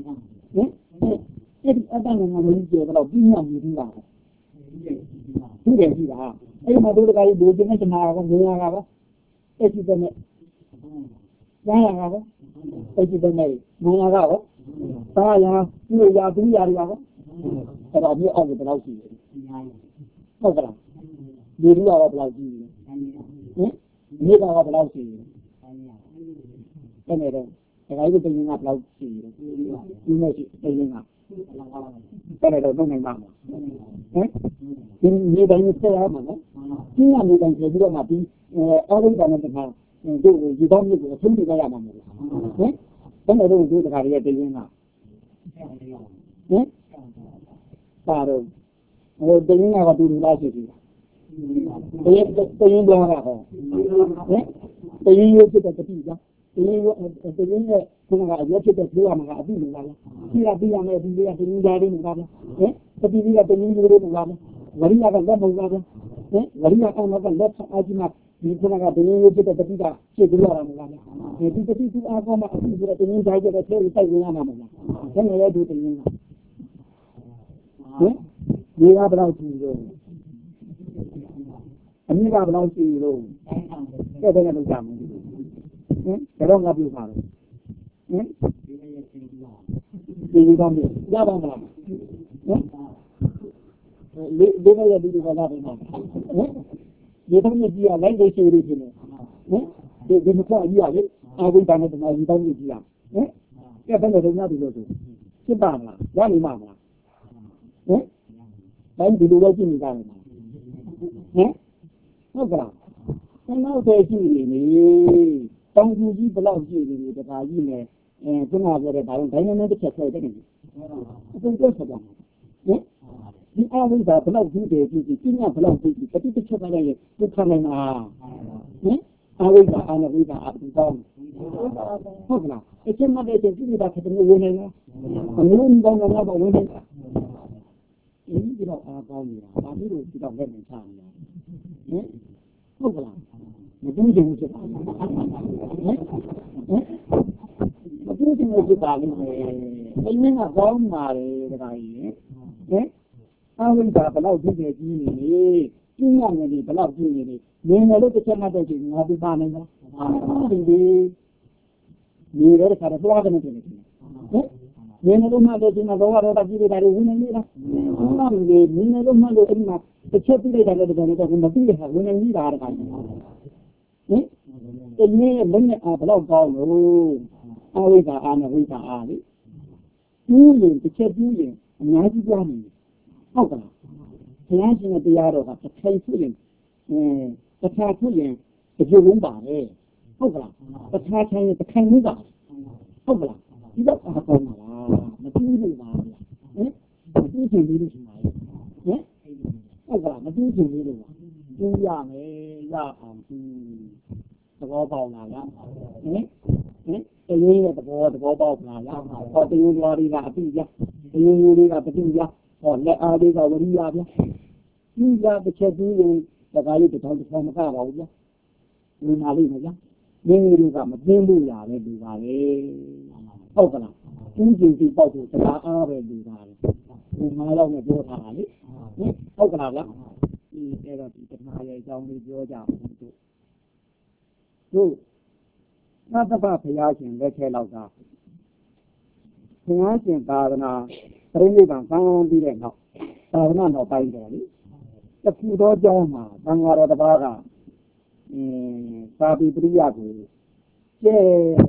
အဲ့ဒီအတ္တနိုင်ငံတော်ကြီးကျတော့ပြင်းရမြည်ပြီးတာဒီတယ်ကြီးတာအဲ့မှာတို့တကယ်ဒီကျင်းတဲ့နာကငြင်းရတာပါအဲ့ဒီတဲ့နဲ့ရရတာပါအဲ့ဒီတဲ့နဲ့ငြင်းရတာပါသာယာပြည့်ရဒုရရပါအဲ့တော့မြေအောက်ကိုဘယ်လောက်ရှိလဲဟုတ်ကလားဒီလူကတော့ဘယ်လောက်ရှိလဲဟင်မြေကတော့ဘယ်လောက်ရှိလဲအဲ့နဲ့တော့တကယ်ကိုတင်ရင်ကဘယ်လောက်ရှိလဲဒီမဲ့ရှိတင်ရင်ကအဲ့ဒါတော့နိုင်မှာဟင်ဒီမြေတိုင်းဆက်ရမှာနော်ဒီကမြေတိုင်းဆက်ပြီးတော့မှဒီအဝိဇ္ဇာနဲ့တခါတို့ဒီကောင်းမြစ်ကိုအဆုံးပြရမှာမဟုတ်လားဟင်ဘယ်နဲ့တော့ဒီတခါရဲ့တင်ရင်ကဟင်ပါတော့ဟိုတင်ရင်ကတော့တူတူလားရှိသေးလားတင်းပြောတာဟောဟင်တင်းရုပ်ဖြစ်တဲ့တတိကတင်းရုပ်တင်းရဲ့ခုနကအရွက်ဖြစ်တဲ့ပြောရမှာကအတိလို့လားဒီကပြီးရမယ်ဒီကတင်းကြားရင်းမှာလားဟင်တတိကတင်းရိုးလို့လားဝရိယကလက်မဟုတ်လားဟင်ဝရိယကမကလက်အကြီးမှာဒီခုနကတင်းရုပ်ဖြစ်တဲ့တတိကရှင်းပြရမှာလားဒီတတိသူအားကောင်းမှအတိဆိုတဲ့တင်းကြားရတဲ့ထဲကိုတိုက်ဝင်ရမှာမလားဆင်းရဲဒုတင်းကဟင်ဒီကဘယ်လောက်ကြည့်လို့အမြင့်ကဘယ်လောက်ကြည့်လို့တဲ့တဲ့လောက်ကြမှာဟင်ဘယ်တော့ငါပြုပါလဲဟင်ဒီကောင်းပြီရပါမလားဟင်လေးလေးရဲ့ဒီကလာတယ်နော်ဟင်ဒီတော့ကြည့်ရလိုက်လို့ရှိရည်ဖြစ်နေဟင်ဒီမကောကြီးရလေအဝိဒါနဲ့တနာဒီတော့ကြည့်ရဟင်ကဲဘယ်လိုလုပ်ရပြီလို့ဆိုဖြစ်ပါမလားရနိုင်မှာမလားဟင်တိုင်းဒီလိုပဲကြည့်နေကြတယ်ဟင်ဟုတ်ကဲ့နောက်တည်းရှိနေလေတောင်သူကြီးဘလောက်ရှိနေတခါကြီးနဲ့ခုနပြောတဲ့ဒါတော့ဒိုင်းနဲ့တစ်ချက်ဆွဲတဲ့နေအကုန်တော့ဆက်ပါဟင်ဒီအဝိဇ္ဇာဘလောက်ကြီးတယ်ကြီးကြီးညဘလောက်ကြီးကြီးတတိတစ်ချက်ကလည်းဒုက္ခနိုင်မှာဟင်အဝိဇ္ဇာအနဝိဇ္ဇာအပူကောင်းဟုတ်ကဲ့အချင်းမတဲ့ကြီးကြီးတာခက်တယ်ဝင်နေလားအမျိုးကောင်းတော့ဝင်နေတာဒီတော့အားကောင်းနေတာဒါမျိုးကိုဒီတော့လက်နဲ့ချနေတာဟင်ဟုတ်ကလားမတူးချင်ဘူးဖြစ်ပါဘူးဟင်မတူးချင်ဘူးဖြစ်ပါလိမ့်မယ်အင်းကကောင်းပါလေတခါကြီးဟင်အဝိဇ္ဇာဘလောက်ဖြစ်နေကြီးနေလေကျင်းရနေလေဘလောက်ကြီးနေလေနေတယ်လို့တစ်ချက်မှတဲ့ချိန်ငါပြပါနိုင်လားဒီနေရတဲ့ခါတော့သွားတယ်နေတယ်ဟင်နေနေလို့မှလည်းဒီမှာတော့တော့ကြည့်ရတယ်ဝင်နေလားဟုတ်ပါဘူးနေနေလို့မှလို့အဲ့ဒီမှာတစ်ချက်ပြလိုက်တယ်လည်းတော့မပြီးရဝင်နေနေတာတခါဟင်ဒီနေ့မင်းနဲ့ဘလောက်ကောင်းလို့အဝိဇ္ဇာအာနဝိဇ္ဇာအာလေကျူးရင်တစ်ချက်ကျူးရင်အများကြီးကြားနေဟုတ်ကလားဘုရားရှင်ရဲ့တရားတော်ကတစ်ခိုင်ဖြစ်ရင်တစ်ခါဖြစ်ရင်တစ်ပြုတ်လုံးပါပဲဟုတ်ကလားတစ်ခါထိုင်ရင်တစ်ခိုင်လုံးပါဟုတ်ကလားဒီတော့အားကောင်းပါလားမတူးဘူးပါဟင်မတူးချင်ဘူးလို့ရှိပါရဲ့ဟင်ဟုတ်ကလားမတူးချင်ဘူးလို့ပါတူးရမယ်ရအောင်တူးသဘောပေါက်လားဟင်တရင်းရဲ့သဘောပေါက်လားဟောတရင်းတော်လေးကအပြီးပြတရင်းလေးကပတိပြဟောလက်အားလေးကဝရိယပြဒီကတစ်ချက်တူးရင်တခါလေးတစ်ထောင်တစ်ထောင်မကပါဘူးဗျဝင်လာလိမ့်မယ်ဗျမင်းတို့ကမသိလို့ရပဲဒီပါလေဟုတ်ကလားကျင်းကျင်းပြီးပေါက်ဖို့တရားအားပဲဒီပါလေဒီမှာတော့မပြောထားတာလေဟုတ်ကလားဗျဒီအဲ့တော့ဒီတရားရဲ့အကြောင်းလေးပြောကြအောင်တို့သတ္တပဘုရားရှင်လက်ထဲလောက်ကဘုရားရှင်သာသနာပြိဋိဘံကံပြီးတဲ့နောက်သာသနာနောက်ပိုင်းတယ်လေတခုသောကြောင်းမှာသံဃာတော်တစ်ပါးကသာပိပရိယကိုကျဲ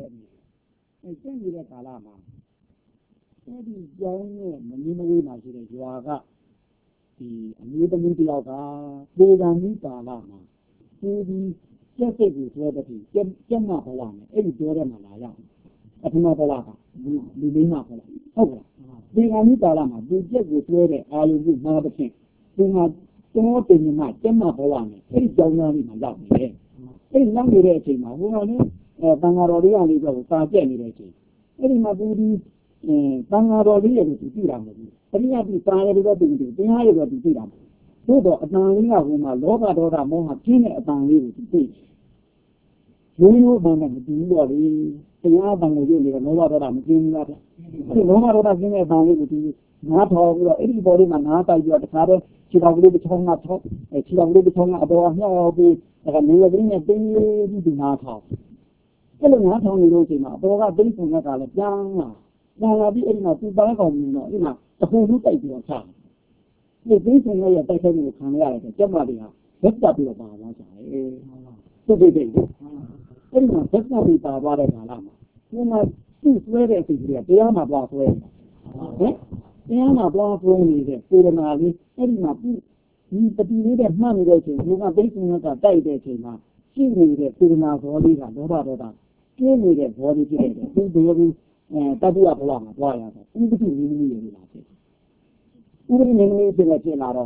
နေတဲ့ကာလမှာအဲ့ဒီကြောင်းနဲ့မင်းမလေးမှာရှိတဲ့ရွာကဒီအမျိုးသမီးတယောက်ကဒေဂန်ကြီးကာလမှာဒီကျက်စိတ်ကိုပြောတဲ့ကျက်မှာဟောရမယ်အဲ့ဒီပြောတဲ့မှာလာရအောင်အထမဘဝကလူလေးမှာဟောဟုတ်ကဲ့ဒေဂန်ကြီးကာလမှာဒီကျက်ကိုပြောတဲ့အာယုကိုမှာတစ်ဖြင့်ဒီမှာတော့တင်မှာကျက်မှာဟောရမယ်အဲ့ဒီကြောင်းသားလေးမှာရောက်နေတယ်အဲ့ဒီနောက်နေတဲ့အချိန်မှာဟိုကလည်းသံဃာတော်လေးကလေးတော့စာကျက်နေတဲ့အချိန်အဲ့ဒီမှာဒီသံဃာတော်လေးရဲ့ကိုကြည့်တာမဟုတ်ဘူးပရိယတိစာရည်တော့တူတရားရည်တော့တူကြည့်တာမဟုတ်တော့အတန်လေးကဟိုမှာလောဘဒေါသမောဟကျင်းတဲ့အတန်လေးကိုသိရိုးရိုးမှန်တယ်မတူဘူးတော့လေတရားအတန်ကိုရုပ်နေတဲ့လောဘဒေါသမကျင်းဘူးလားအဲ့ဒီလောဘဒေါသကျင်းတဲ့အတန်လေးကိုနားထောင်ပြီးတော့အဲ့ဒီဘော်လေးမှာနားတိုက်ပြီးတော့တခါတော့ခြေတော်ကလေးတစ်ချောင်းကထောက်ခြေတော်ကလေးတစ်ချောင်းကအပေါ်အမြောက်ပြီးဒါကနေရာကြီးနဲ့တင်းပြီးဒီနားထောင်အဲ့လိုနားထောင်နေလို့ချိန်မှာအပေါ်ကတင်းပုံကလည်းပြန်လာပြီးအဲ့ဒီမှာသူ့ပန်းကောင်နေတော့အဲ့မှာတခုလူတိုက်ပြီးတော့ချတယ်ဒီတင်းပုံရဲ့တိုက်ခိုက်မှုကိုခံရတယ်ကျက်မတွေဟာဘက်တက်ပြီးတော့ပါသွားကြတယ်သူ့ဒီအဲ့ဒီမှာဘက်တက်ပြီးပါသွားတဲ့ခါလာမှာဒီမှာသူ့ဆွဲတဲ့အချိန်ကြီးကတရားမှာသွားဆွဲဟင်တရားမှာသွားဆွဲနေတဲ့စေတနာလေးအဲ့ဒီမှာဒီတတိလေးနဲ့မှတ်နေတဲ့ချိန်ဒီကသိက္ခာကတိုက်တဲ့ချိန်မှာရှိနေတဲ့စေတနာဘောလေးကလောဘဒေါသကျင်းနေတဲ့ဘောလေးဖြစ်တယ်သူဒီလိုတတိယဘဝမှာသွားရတယ်ဥပတိနည်းနည်းရလာတယ်ဥပတိနည်းနည်းဖြစ်လာတော့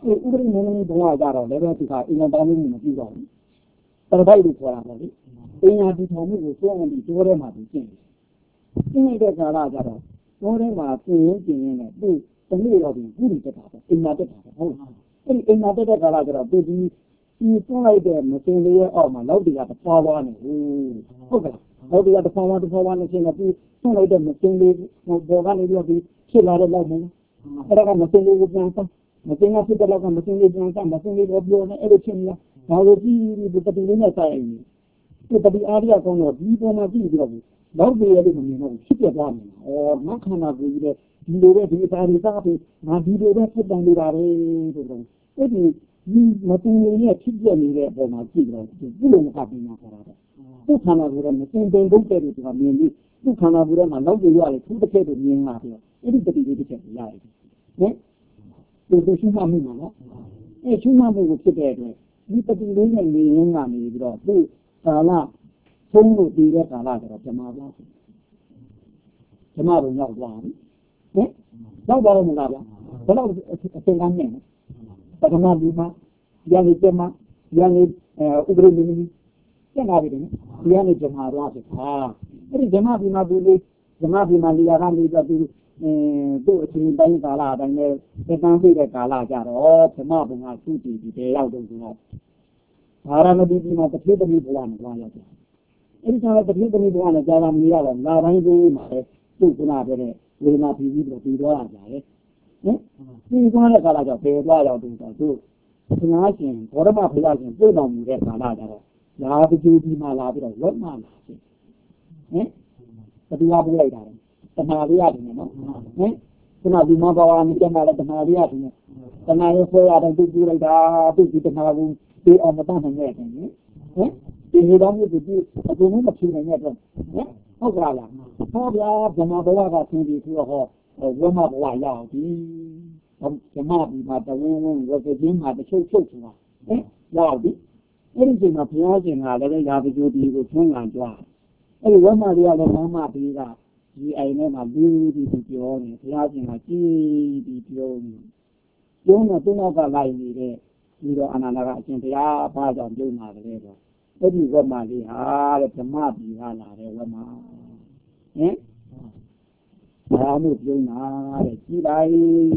ဥပဒေမင်းသမီးဘဝကြတော့လည်းပဲသူကအင်္ဂါတောင်းမှုမပြုတော့ဘူးတရပိုက်လို့ခေါ်တာပေါ့လေအင်္ဂါဒီထောင်မှုကိုစွန့်ပြီးတိုးထဲမှာသူကျင့်တယ်ကျင့်လိုက်တဲ့ကာလကြတော့တိုးထဲမှာကျင့်ရင်းနဲ့သူတနေ့တော့ဒီကုသတက်တာပေါ့အင်္ဂါတက်တာပေါ့ဟုတ်လားအဲ့ဒီအင်္ဂါတက်တဲ့ကာလကြတော့သူဒီစွန့်လိုက်တဲ့မစင်လေးရဲ့အောက်မှာလောက်တရားတစ်ဖွာဖွာနေဟုတ်ကဲ့လောက်တရားတစ်ဖွာဖွာနေချင်းတော့သူစွန့်လိုက်တဲ့မစင်လေးပေါ်ကနေပြီးတော့ဒီဖြစ်လာတဲ့လောက်မျိုးအဲ့ဒါကမစင်လေးကိုပြန်ဆက်မစင်ကဖြစ်တဲ့လောက်ကမစင်လေးပြန်ဆက်မစင်လေးတော့ပြောနေအဲ့လိုဖြစ်နေတာဒါလိုကြည့်ပြီးတတိလေးနဲ့ဆိုင်နေဒီတတိအားရကောင်းတော့ဒီပေါ်မှာကြည့်ပြီးတော့လောက်ပြရလို့မမြင်တော့ဖြစ်ပြသွားနေတာ။နောက်ခန္ဓာကိုယ်ကြီးတဲ့ဒီလိုပဲဒီအသားတွေစားပြီးငါဒီလိုပဲဖြစ်တန်နေတာပဲဆိုတော့အဲ့ဒီမတူညီရဲ့ဖြစ်ပြနေတဲ့အပေါ်မှာကြည့်တော့ဘုလိုမကပြနေတာဆိုတာသူ့ခန္ဓာကိုယ်ကမစင်ပင်ဘုတ်တဲ့သူကမြင်ပြီးသူ့ခန္ဓာကိုယ်ထဲမှာလောက်ပြရတယ်သူတစ်ချက်ကိုမြင်လာပြီးအဲ့ဒီတတိလေးတစ်ချက်ကိုရတယ်။ဟင်သူရှိမှမိမှာနော်။အဲ့ရှိမှမှုကိုဖြစ်တဲ့အတွက်ဒီတတိလေးနဲ့နေရင်းကနေပြီးတော့သူ့ကာလသုံးလို့ဒီတဲ့ကာလကျတော့ဓမ္မပါဓမ္မဘုံရောက်သွားပြီဟင်ရောက်သွားလို့မလားဗျာဘယ်တော့အချိန်ကမ်းနေပထမဒီမှာရန်နေပြမရန်နေဥပဒေမင်းကြီးကျန်လာပြီတဲ့ရန်နေဓမ္မသွားပြီဟာအဲ့ဒီဓမ္မဒီမှာဒီလေးဓမ္မဒီမှာနေရာကနေတော့သူ့အချိန်တိုင်းကာလတိုင်းနဲ့သက်တမ်းပြည့်တဲ့ကာလကြတော့ဓမ္မဘုံကသူ့တည်ပြီးတည်ရောက်တော့ဆိုတော့ဘာရမတိဒီမှာတစ်ခေတ်တစ်ခေတ်ဘဝနဲ့သွားရောက်တယ်အဲ့ဒီကတတိယသမီးဘဝနဲ့ကြာလာမရတော့လာတိုင်းသေးမှာလေသူ့ကုနာတဲ့ဝေဒနာပြီးပြီးတော့ပြီးသွားကြတယ်ဟင်ပြီးသွားတဲ့ကာလကျတော့ဘယ်သွားရောက်တော့သူဘုရားရှင်ဘောရမဘုရားရှင်ပြည့်တော်မူတဲ့ကာလကျတော့လာပကြူဒီမှာလာပြီးတော့ဝတ်မှလာရှင်ဟင်ဘယ်သူကပို့လိုက်တာလဲတဏှာလေးရတယ်နော်ဟင်ခုနဒီမှာဘဝနဲ့ကျန်လာတဲ့တဏှာလေးရတယ်တဏှာရဲ့ဆွဲရတဲ့သူပြလိုက်တာသူဒီတဏှာကိုပြီးအောင်မတတ်နိုင်တဲ့တယ်ဟင်ဒီလိုတော့ဒီအကုန်လုံးမဖြစ်နိုင်တဲ့အတွက်ဟုတ်ကဲ့လားဟောဗျာဓမ္မဘဝကသင်ပြီးဆိုတော့ဝမဘဝရောက်ပြီဓမ္မဒီမှာတဝင်းဝင်းရကချင်းမှာတချုပ်ဆိုတာရောက်ပြီအဲ့ဒီချိန်မှာဘုရားရှင်ကလည်းရာဇဂိုဒီကိုထွန်းကန်ကြွားအဲ့ဒီဝမလေးကလည်းမမပြီးကဒီအိမ်ထဲမှာလူဒီပြောနေဘုရားရှင်ကကြည်ပြီးပြောနေကျုံးတော့သူ့နောက်ကလိုက်နေတဲ့ဒီတော့အနန္ဒကအရှင်ဘုရားဘာကြောင့်ပြုမှာလဲတော့အဲ့ဒီဝမလေးဟာတဲ့ဓမ္မပြည်ဟာလာတဲ့ဝမဟင်ဘာမှုပြုံးတာတဲ့ကြည်လိုက်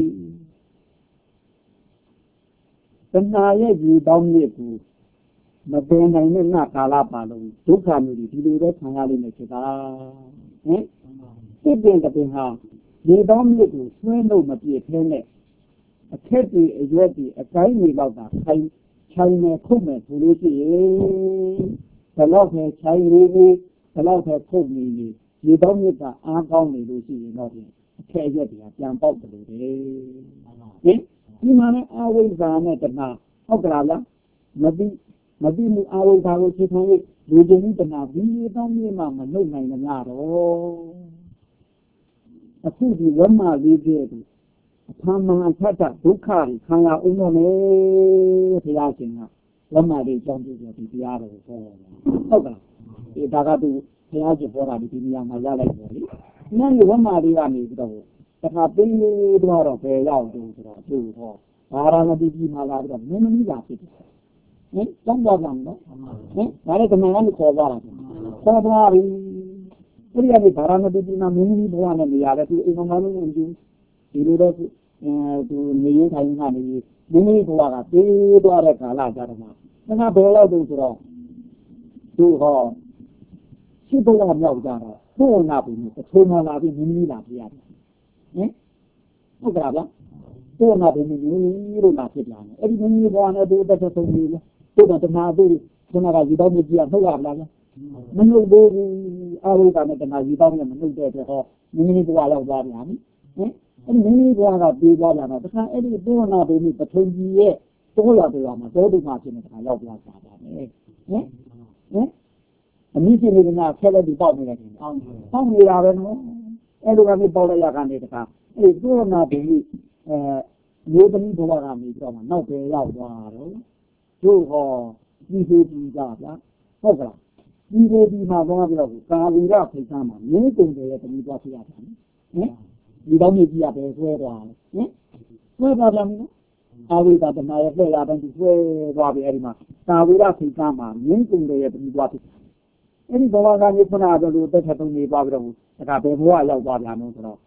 တဏှာရဲ့ဒီတောင်းမြစ်ကိုမပင်နိုင်တဲ့ငါကာလပါလုံးဒုက္ခမျိုးဒီလိုပဲခံရလိမ့်မယ်ဖြစ်တာဟင်စိတ်ပင်တပင်ဟာဒီတောင်းမြစ်ကိုဆွဲလို့မပြည့်ဖဲနဲ့အခက်တွေအရွက်တွေအကိုင်းတွေတော့တာခိုင်းချိုင်းနေခုတ်မယ်ဆိုလို့ရှိရင်ဘယ်တော့ပဲချိုင်းနေနေဘယ်တော့ပဲခုတ်နေနေဒီတော့မြစ်ကအားကောင်းနေလို့ရှိရင်တော့အခက်အရွက်တွေကပြန်ပေါက်တယ်လို့ဟင်ဒီမှာလည်းအဝိဇ္ဇာနဲ့တဏှာဟုတ်ကလားလားမသိမှုအဝိဇ္ဇာကိုဖြစ်ထွန်းလို့လူချင်းတဏှာဒီတော့မြစ်မှမနှုတ်နိုင်ကြတော့အခုဒီဝမလေးတဲ့အထာမန်အထက်ဒုက္ခကိုခံရအောင်လို့လေဘုရားရှင်ကဝမလေးကြောင့်ဒီတရားတော်ကိုဟောဟုတ်ကဲ့ဒီဒါကသူဘုရားရှင်ဟောတာဒီနေရာမှာရလိုက်တယ်လေနန်းဝမလေးကနေပြီးတော့တခါပေးတော့ဘယ်ရောက်တော့ဆိုတော့သူ့ဟောဘာရမတိကြီးမှာလာပြီးတော့မင်းမကြီးလာဖြစ်တယ်ဟင်တောင်းတော့ကြမ်းနော်ဟင်ဒါလည်းကမန်ကနေခေါ်သွားတာခေါ်သွားပြီအဲ့ဒီကနေဘာရမတိကြီးမှာမင်းကြီးဘဝနဲ့နေရာလဲသူအိမ်တော်လုံးကိုကြည့်ဒီလိုတော့သူနေရင်ထိုင်နေမိမိဘဝကပြေးသွားတဲ့ကာလကြတော့မှငါဘယ်လောက်တုန်းဆိုတော့သူဟောရှိဘဝမြောက်ကြတော့ဘုံနာပြီပထုံးလာပြီးမိမိလာပြရတယ်ဟင်ဟုတ်ကဲ့ဗျာဘုံနာပြီမိမိလို့လာဖြစ်လာတယ်အဲ့ဒီမိမိဘဝနဲ့သူတက်ဆုံးပြီးလို့သူကတနာသူခုနကယူတော့မြည်ကြထုတ်ရလားမနှုတ်ဘူးအာဟုကနဲ့တနာယူတော့မြမနှုတ်တဲ့အတွက်ဟောမိမိဘဝရောက်သွားပြန်ပြီဟင်အဲ့ဒီမိမိဘဝကပြေးသွားကြတော့တခါအဲ့ဒီဘုံနာပြီပထုံးကြီးရဲ့တိုးရပြရမှာတောတုမှဖြစ်နေတခါရောက်သွားတာပါပဲဟင်အမိစီနေတာဆဲလက်ဒီပေါက်နေတယ်ပေါက်နေတာပဲနော်အဲ့လိုကနေပေါက်လိုက်ရကနေတခါအဲ့ဒီဘုံနာပြီမျိုးသမီးဘဝကနေပြီးတော့မှနောက်ပဲရောက်သွားတော့တို့ဟောဒီလိုပြီးကြဗျာဟုတ်ကလားဒီလိုပြီးမှသွားပြီးတော့ကာလီရဖိတ်သားမှာမင်းကုန်တယ်ရဲ့သမီးသွားဖြစ်ရတယ်ဟင်ဒီတော့မြေကြီးကပဲဆွဲသွားတယ်ဟင်ဆွဲသွားပြန်ပြီနော်အာဝိဒတနာရဲ့လက်ရတဲ့ဒီဆွဲသွားပြီအဲ့ဒီမှာသာဝိရဖိကမှာမြင်းကုံတွေရဲ့ပြီးသွားပြီအဲ့ဒီဘဝကနေခုနကလိုတက်ထက်တုံးနေသွားပြီးတော့ဒါကဘယ်ဘဝရောက်သွားပြန်လို့ဆိုတော့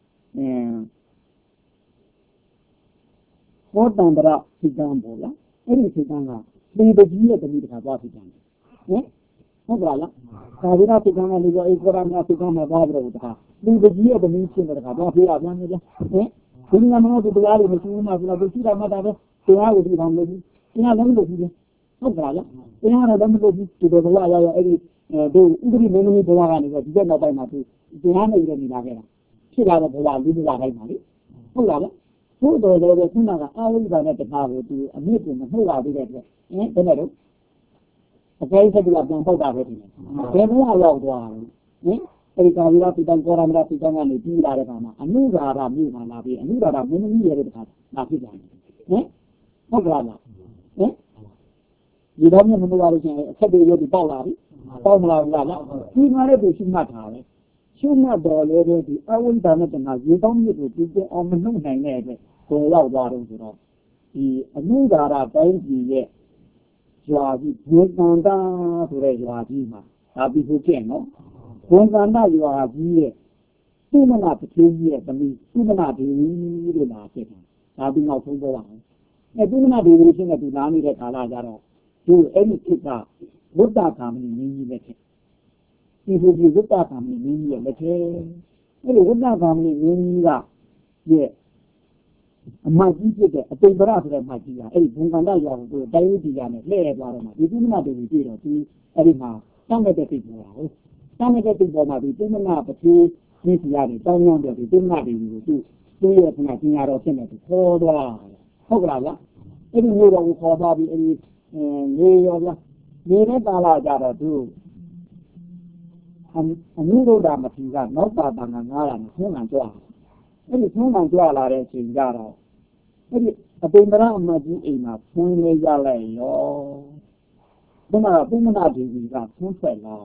ဘောတန္တရဖိကံပေါ့လားအဲ့ဒီဖိကံကဒီပကြီးရဲ့တတိတခါသွားဖိကံဟင်ဟုတ်ပါလားသာဝိရဖိကံကလည်းပြောအေကောရမဖိကံမှာသွားပြီးတော့တခါဒီပကြီးရဲ့တတိချင်းတခါသွားပြေးရပြန်နေကြဟင်ဒီငါမလို့တရားတွေမရှိဘူးမှဆိုတော့သူရှိတာမှတ်တာပဲတရားကိုဒီကောင်လို့တရားလည်းမလုပ်ဘူးဟုတ်ပါလားတရားလည်းမလုပ်ဘူးဒီဘဝရရအဲ့ဒီတို့ဥပဒေမင်းသမီးဘဝကနေတော့ဒီဘက်နောက်ပိုင်းမှာသူတရားနဲ့ရနေလာခဲ့တာဖြစ်လာတဲ့ဘဝလူဘဝတိုင်းမှာလေဟုတ်လားဘုတော်လည်းခုနကအာဝိဇ္ဇာနဲ့တခါကိုသူအမြင့်ကိုမနှုတ်လာသေးတဲ့အတွက်ဘယ်နဲ့တော့အကျဉ်းစက်ကပြန်ပေါက်တာပဲဒီဘယ်ဘဝရောက်သွားတယ်အဲဒီကာဝိရပိတံကောရမရပိတံကနေပြီးလာတဲ့ခါမှာအနုရာဓမြို့မှာလာပြီးအနုရာဓမင်းသမီးရဲ့တခါလာဖြစ်ပြန်တယ်ဟုတ်ကဲ့လားဒီတော့မြင်လို့ရလို့ရှိရင်အဆက်တွေရုပ်တွေပေါက်လာပြီပေါက်မလာဘူးလားဒီမှာလည်းသူရှိမှတ်တာပဲရှိမှတ်တော်လည်းဒီအဝိဇ္ဇာနဲ့တဏှာရေတောင်းမြစ်ကိုပြည့်အောင်မနှုတ်နိုင်တဲ့အတွက်ပေါ်ရောက်သွားတော့ဆိုတော့ဒီအနုရာဓတိုင်းပြည်ရဲ့ရွာကြီးဘုံကန္တာဆိုတဲ့ရွာကြီးမှာဒါပြီးဖို့ကျင့်နော်ဘုံကန္တာရွာကြီးရဲ့သုမနာပတိကြီးရဲ့သမီးသုမနာဒေဝီလို့လာဖြစ်တာဒါပြီးနောက်ဆုံးပေါ်ပါမယ်သုမနာဒေဝီရှင်းတဲ့သူလာနေတဲ့ကာလကြတော့သူအဲ့ဒီခေတ်ကဝိတ္တကာမဏိမင်းကြီးလက်ထက်ဒီဘုရားဝိတ္တကာမဏိမင်းကြီးရဲ့လက်ထက်အဲ့ဒီဝိတ္တကာမဏိမင်းကြီးကရဲ့အမကြီးဖြစ်တဲ့အတိမ်ပရဆိုတဲ့အမကြီးကအဲ့ဒီဘုံကန္တရွာကိုသူတိုင်းဝိတ္တိရနဲ့လှည့်သွားတော့မှဒီသုမနာဒေဝီတွေ့တော့သူအဲ့ဒီမှာတောင်းတဲ့တိတ်ပေါ်တာဟုတ်တောင်းတဲ့တိတ်ပေါ်မှာဒီသုမနာပတိကြီးစီရတယ်တောင်းရတဲ့ဒီသုမနာဒေဝီကိုသူ့ရဲ့ခဏပညာတော်ဖြစ်နေသူခေါ်သွားဟုတ်ကလားအဲ့ဒီမျိုးတော်ကိုခေါ်သွားပြီးအဲ့ဒီနေရောလားနေတဲ့ကာလကြတော့သူအနုရုဒ္ဓမတိကနောက်ပါတာငါးလာနဲ့ဆုံးခံကြွားအဲ့ဒီဆုံးခံကြွားလာတဲ့အချိန်ကြတော့အဲ့ဒီအပိန္ဒရအမကြီးအိမ်မှာဖွင့်နေကြလိုက်ရောဒီမှာပုမနာဒေဝီကဖွင့်ထွက်လာ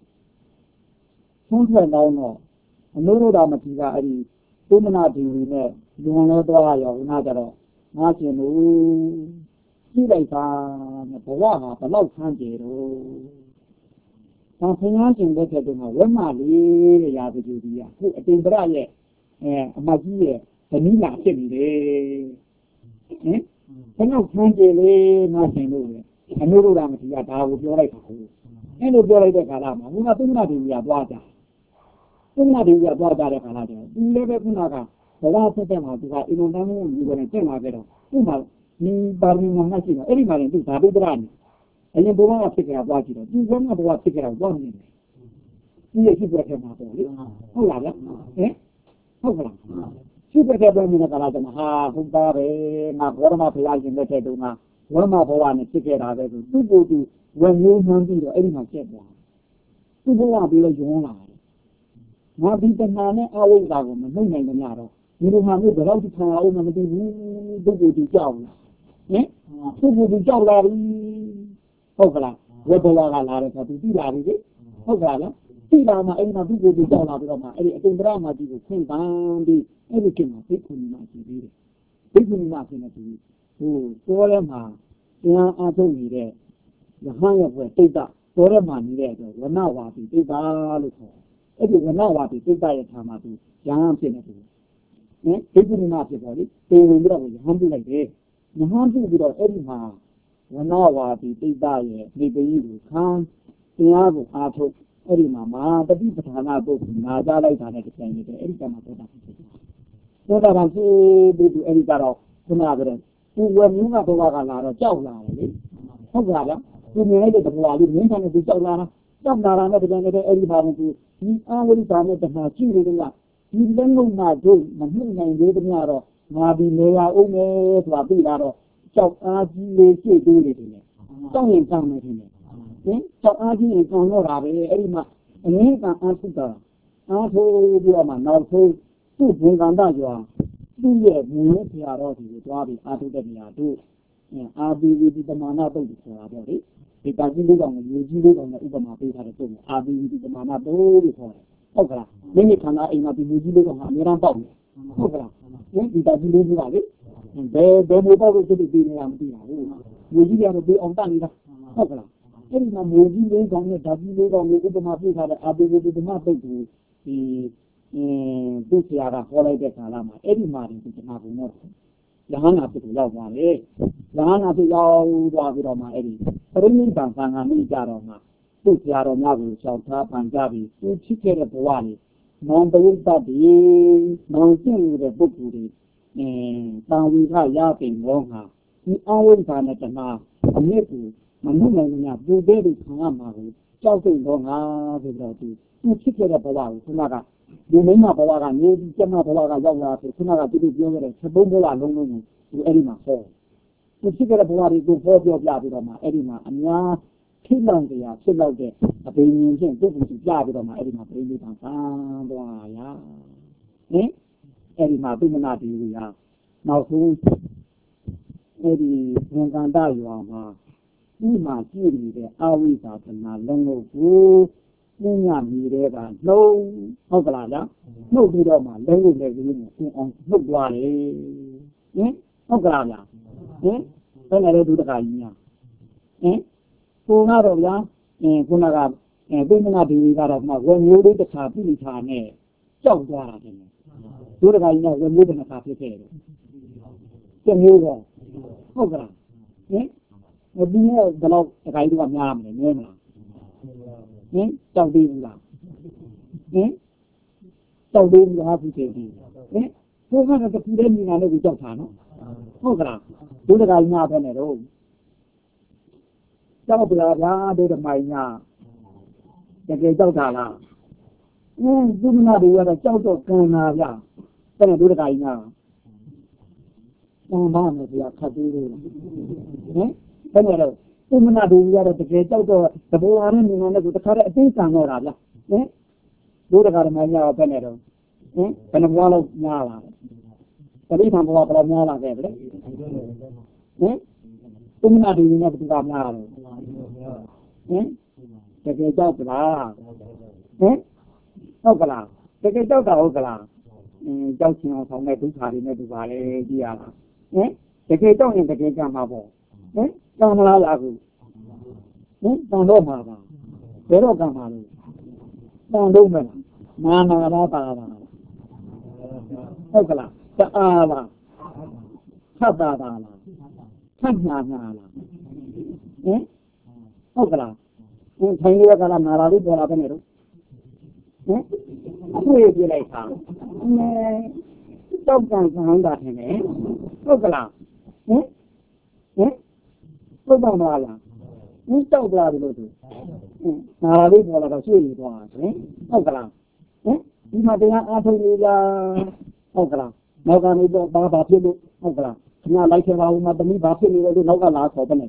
တော့အနုရုဒ္ဓမတိကအဲ့ဒီပုမနာဒေဝီနဲ့လွန်လဲသွားရောနာကြတော့ငါရှင်တို့ကြည့်လိုက်တာနဲ့ဘဝဟာဘယ်လောက်ဆန်းကြယ်တော့ဒါဆင်းရဲခြင်းတဲ့တဲ့ကဝက်မလေးတဲ့ရာဇဂုကြီးကခုအတင်ပရရဲ့အမကြီးရဲ့ဗနီးလာဖြစ်နေတယ်ဘယ်လောက်ဆန်းကြယ်လေငါရှင်တို့လေအနုရုဒ္ဓမတိကဒါကိုပြောလိုက်တာဟုတ်အဲ့လိုပြောလိုက်တဲ့ခါလာမှာခုနသုမနာဒေဝီကသွားကြသုမနာဒေဝီကသွားကြတဲ့ခါလာကျတော့ဒီလည်းပဲခုနကဘဝဖြစ်တဲ့မှာသူကအင်မတန်ကိုယူနေကျင့်လာခဲ့တော့သူ့မှာဒီပါရမီမှာရှိတော့အဲ့ဒီမှာလည်းသူဓာတုပရနေအရင်ဘဝကဖြစ်ကြတာသွားကြည့်တော့ဒီဘဝဖြစ်ကြတာသွားနေတယ်ဒီရဲ့ရှိတဲ့ထဲမှာပေါ့လေဟုတ်လားဟုတ်ကလားရှိတဲ့ထဲမှာကလာတယ်ဟာဟုတ်ပါပဲငါဘောရမဖရာရှင်တဲ့တုန်းကဝမဘဝနဲ့ဖြစ်ခဲ့တာပဲသူ့ကိုယ်သူဝယ်မျိုးမှန်းပြီးတော့အဲ့ဒီမှာကျက်သွားသူ့ဘဝပြီးတော့ယုံလာတယ်ငါဒီတဏှာနဲ့အဝိဇ္ဇာကိုမနှုတ်နိုင်ကြတော့ဒီလိုမှမျိုးဘယ်တော့ဒီခံအောင်မသိဘူးပုဂ္ဂိုလ်ကြီးကြောက်လာပုဂ္ဂိုလ်ကြီးကြောက်လာပြီဟုတ်ကလားဝေဘဝကလာတယ်ဆိုသူသိလာပြီလေဟုတ်ကလားသိလာမှအဲ့မှာပုဂ္ဂိုလ်ကြီးကြောက်လာပြီးတော့မှအဲ့ဒီအတင်္ဂရမကြီးကိုခွင့်ပန်းပြီးအဲ့ဒီကိစ္စမှာသိခုနီမရှိသေးတယ်သိခုနီမရှိနေပြီဟိုတော်ထဲမှာတရားအားထုတ်နေတဲ့ရဟန်းရဲ့ဘွယ်တိတ်တာတော်ထဲမှာနေတဲ့အတွက်ဝနဝါတိတိတ်တာလို့ခေါ်အဲ့ဒီဝနဝါတိတိတ်တာရဲ့ဌာနမှာသူရဟန်းဖြစ်နေတယ်ဒိဋ္ဌိနာဖြစ်ပေါ်လေပေဝင်ပြီးတော့ရဟန်းပြုလိုက်တယ်ရဟန်းပြုပြီးတော့အဲ့ဒီမှာဝနဝါဒီတိတ်တရဲ့ဒီပကြီးကိုခံတရားကိုအားထုတ်အဲ့ဒီမှာမာတတိပဌာနာပုဂ္ဂိုလ်နာကြလိုက်တာနဲ့တပြန်နေတယ်အဲ့ဒီကမှသောတာဖြစ်တယ်သောတာပန်ဖြစ်ပြီးသူအဲ့ဒီကတော့ခုနကပြောသူဝယ်မျိုးကဘဝကလာတော့ကြောက်လာတယ်လေဟုတ်ကဲ့လားသူမြင်လိုက်တဲ့ဘဝလေးမြင်တယ်သူကြောက်လာတာနဲ့တပြန်နေတဲ့အဲ့ဒီမှာသူဒီအာဝိဇ္ဇာနဲ့တဏှာရှိနေတဲ့ကဒီလက်ငုံနာတို့မနှိမ့်နိုင်သေးတဲ့များတော့ငါဒီနေရအောင်မယ်ဆိုတာသိလာတော့ကြောက်အားကြီးလေးရှိသေးတယ်လေတောင်းရင်တောင်းမယ်ထင်တယ်ကြောက်အားကြီးရင်တောင်းတော့တာပဲအဲ့ဒီမှာအငင်းကအားထုတ်တာအားထုတ်ပြီးတော့မှနောက်ဆုံးသူ့ဘုံကန္တရွာသူ့ရဲ့ဘုံနဲ့ဆရာတော်ဒီကိုသွားပြီးအားထုတ်တဲ့နေရာတို့အာဘိဝိတိပမာဏတုတ်ကိုဆိုတာပေါ့လေဒီတာကြီးလေးကောင်ကိုယူကြီးလေးကောင်နဲ့ဥပမာပေးထားတဲ့တုတ်ကိုအာဘိဝိတိပမာဏတုတ်လို့ခေါ်တယ်ဟုတ်ကလားမိမိခန္ဓာအိမ်မှာဒီလူကြီးလေးကအများအားပေါက်နေဟုတ်ကလားဒီတာကြီးလေးကလေဘယ်မိုးပေါက်လို့သူတို့ပြီးနေရမသိပါဘူးလူကြီးကတော့ပြီးအောင်တတ်နေတာဟုတ်ကလားအဲ့ဒီမှာမိုးကြီးလေးကောင်နဲ့ဓာကြီးလေးကောင်ကိုဥပမာပြထားတဲ့အာပေဝေဒမပုတ်ကိုဒီသူ့ဆရာကဟောလိုက်တဲ့ကာလမှာအဲ့ဒီမှာဒီတနာဘုံတော့လဟနာဖြစ်ရောက်သွားတယ်လဟနာဖြစ်ရောက်သွားပြီးတော့မှအဲ့ဒီပရိနိဗ္ဗာန်သံဃာမိကြတော့မှသူ့ဆရာတော်များကိုရှောင်ထားပန်ကြပြီးသူဖြစ်ခဲ့တဲ့ဘဝလေးနောင်တဝိတ္တတိနောင်ကျင့်နေတဲ့ပုဂ္ဂိုလ်တွေတာဝိခရပင်ဘောဟာဒီအဝိဇ္ဇာနဲ့တဏှာအမြစ်ကိုမနှုတ်နိုင်ကြပူသေးပြီးခံရမှာကိုကြောက်စိတ်တော့ငါဆိုတော့သူဖြစ်ခဲ့တဲ့ဘဝကိုခုနကဒီမိမဘဝကနေဒီကျမဘဝကရောက်လာဆိုခုနကသူတို့ပြောခဲ့တဲ့သဘုံဘဝလုံးလုံးကိုသူအဲ့ဒီမှာဟောသူဖြစ်ခဲ့တဲ့ဘဝတွေကိုဟောပြောပြပြီးတော့မှအဲ့ဒီမှာအများထိလောင်တရားဖြစ်လောက်တဲ့အဘိညာဉ်ချင်းသူ့ကိုပြပြီးတော့မှအဲ့ဒီမှာပြိဋိဘံသံသွားရအဲ့ဒီမှာသူမနာတီးရနောက်ဆုံးအဲ့ဒီဝန်ကန္တရွာမှာဒီမှာကြည့်နေတဲ့အဝိဇ္ဇာတဏှာလုံးကိုပြင်းရမိတဲ့ကနှုတ်ဟုတ်ကလားလားနှုတ်ပြီးတော့မှလုံးကိုလည်းကြီးနေအောင်နှုတ်သွားတယ်ဟုတ်ကလားလားဘယ်နဲ့လဲဒုဒကာကြီးများကိုကတော့ဗျာခုနကပြိမနာဒီကတော့မှဝယ်မျိုးလေးတစ်ခါပြိထားနဲ့ကြောက်သွားတာတယ်ဒုဒကာကြီးကဝယ်မျိုးတစ်ခါဖြစ်ခဲ့တယ်ပြမျိုးတော့ဟုတ်ကလားဒီနေ့တော့ဒကာကြီးကများမယ်နည်းမလားကြောက်သေးဘူးလားကြောက်သေးဘူးလားသူချင်းဒီဘုရားကတခုတည်းမြင်လာလို့ကြောက်တာနော်ဟုတ်ကလားဒုဒကာကြီးများပဲနဲ့တော့ကြောက်ကြလားဒုဒမိုင်းများတကယ်ကြောက်တာလားသူမနာတွေကတော့ကြောက်တော့ကံနာဗျတဲ့ဒုဒကာကြီးများဘာမှမပြောခတ်သေးဘူးဘယ်နဲ့တော့သူမနာတွေကတော့တကယ်ကြောက်တော့တဘောရနဲ့မြင်လာလို့တခါတည်းအသိကံတော့တာဗျဒုဒကာမိုင်းများဘယ်နဲ့တော့ဘယ်နှဘွားလောက်များလာတတိထံဘဝဘယ်လောက်များလာခဲ့ဗျသူမနာတွေနဲ့ဘယ်သူကများလာတော့တကယ်ကြောက်ကြလားဟုတ်ကလားတကယ်ကြောက်တာဟုတ်ကလားကြောက်ချင်အောင်ဆောင်တဲ့ဒုက္ခတွေနဲ့တူပါလေကြည့်ရလားတကယ်ကြောက်ရင်တကယ်ကြမှာပေါ့ကံမလားလားခုကံတော့မှာပါဘယ်တော့ကံမှာလို့ကံတော့မလားနာနာလားပါပါဟုတ်ကလားတအားလားသတ်တာလားဆန့်ညာညာလားဟုတ်ကလားထိုင်ရကလာနာလာလေးပေါ်လာပဲနဲ့တော့အဆွေပြလိုက်တာတောက်ကံခံတာထင်တယ်ဟုတ်ကလားဟုတ်ပါမလားတောက်လာပြီလို့သူနာလာလေးပေါ်လာတော့ဆွေရသွားတယ်ဟုတ်ကလားဒီမှာတရားအားထုတ်နေလားဟုတ်ကလားနောက်ကနေတော့ဘာဖြစ်လို့ဟုတ်ကလားခင်ဗျာလိုက်ခဲ့ပါဦးမသမီးဘာဖြစ်နေလဲလို့နောက်ကလာခေါ်ပဲနဲ့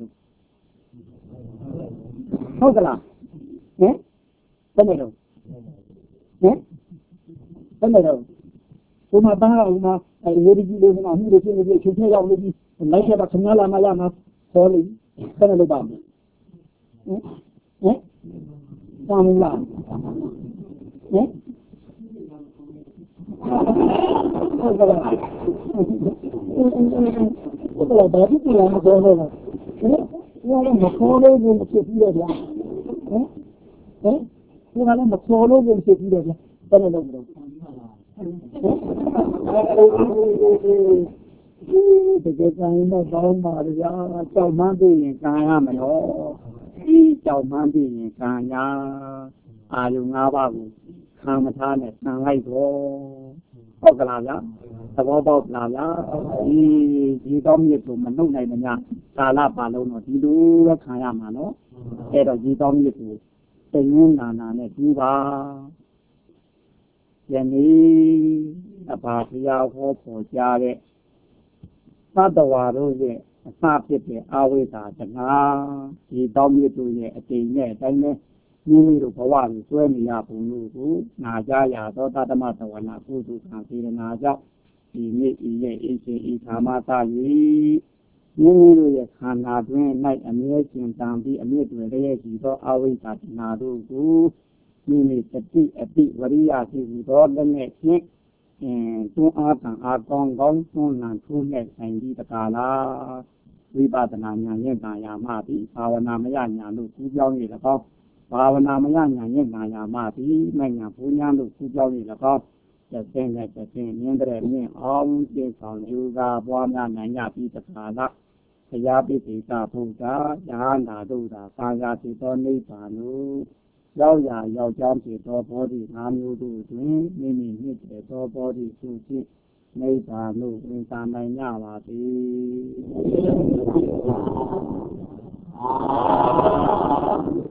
ဟုတ်ကလားဘယ်နဲ့တော့ဘယ်နဲ့တော့ဘုမသားကဘုမဝေဒီကြီးလေးကမှမှုတွေဖြစ်နေပြီချင်းချင်းရောက်နေပြီလိုက်ခဲ့ပါခင်ဗျာလာမလာမခေါ်လို့ဘယ်နဲ့လို့ပါမလဲသာမလားဟုတ်ကဲ့ဘာဖြစ်လဲမပြောတော့ဘူးမခေါ်လို့ဘူးဖြစ်ပြီးတော့ဗျာဒီကလည်းမခေါ်လို့ဘူးဖြစ်ပြီးတော့ဗျာဘယ်လိုလုပ်မလဲတကယ်ကံတော့ကောင်းပါလေဗျာကြောက်မှန်းသိရင်ကံရမယ်နော်ကြောက်မှန်းသိရင်ကံရအာယု၅ပါးကိုခံမထားနဲ့ခံလိုက်တော့ဟုတ်ကလားဗျာသဘောပေါက်လားဗျာဒီတော့မြစ်ကိုမနှုတ်နိုင်မညာကာလပါလုံးတော့ဒီလိုပဲခံရမှာနော်အဲ့တော့ဒီတော့မြစ်ကိုတည်ငင်းနာနာနဲ့ပြီးပါယနေ့အဘာဘုရားဟောပေါ်ကြားတဲ့သတ္တဝါတို့ရဲ့အစဖြစ်တဲ့အာဝိဇ္ဇာတဏှာဒီတော့မြစ်တို့ရဲ့အတိမ်နဲ့အတိုင်းနဲ့မိမိတို့ဘဝကိုဆွဲနေရပုံလို့ကိုနာကြရသောတတမသဝနာကုသကံစေနာကြောင့်ဒီနေ့ဤရဲ့အရှင်ဤသာမသ၍မိမိတို့ရဲ့ခန္ဓာတွင်၌အမြဲရှင်တန်ပြီးအမြင့်တွေရဲ့ရှိသောအဝိဇ္ဇာတဏှာတို့ကိုမိမိတတိအတိဝရိယရှိသောလက်နဲ့ဖြင့်တွန်းအားတန်အားကောင်းကောင်းတွန်းလှန်ထိုးမဲ့ဆိုင်ပြီးတကားလားဝိပဿနာဉာဏ်ရဲ့နာယာမသည်ဘာဝနာမယဉာဏ်တို့ကူးပြောင်း၍၎င်းဘာဝနာမယဉာဏ်ရဲ့နာယာမသည်မဉာဏ်ဘုံဉာဏ်တို့ကူးပြောင်း၍၎င်းသက်သင်နဲ့သက်သင်မြင်တဲ့မြင်အောင်သိဆောင်ယူကာပွားများနိုင်ရပြီးတကားလားဘုရားပိဋကဘုရားယဟန္တာတို့သာသာယာဖြစ်သောနိဗ္ဗာန်ကိုရောက်ရာရောက်ကြောင်းဖြစ်သောဘောဓိ၅မျိုးတို့တွင်မိမိနှစ်တဲ့သောဘောဓိစုဖြင့်နိဗ္ဗာန်ကိုဝင်စားနိုင်ကြပါသည်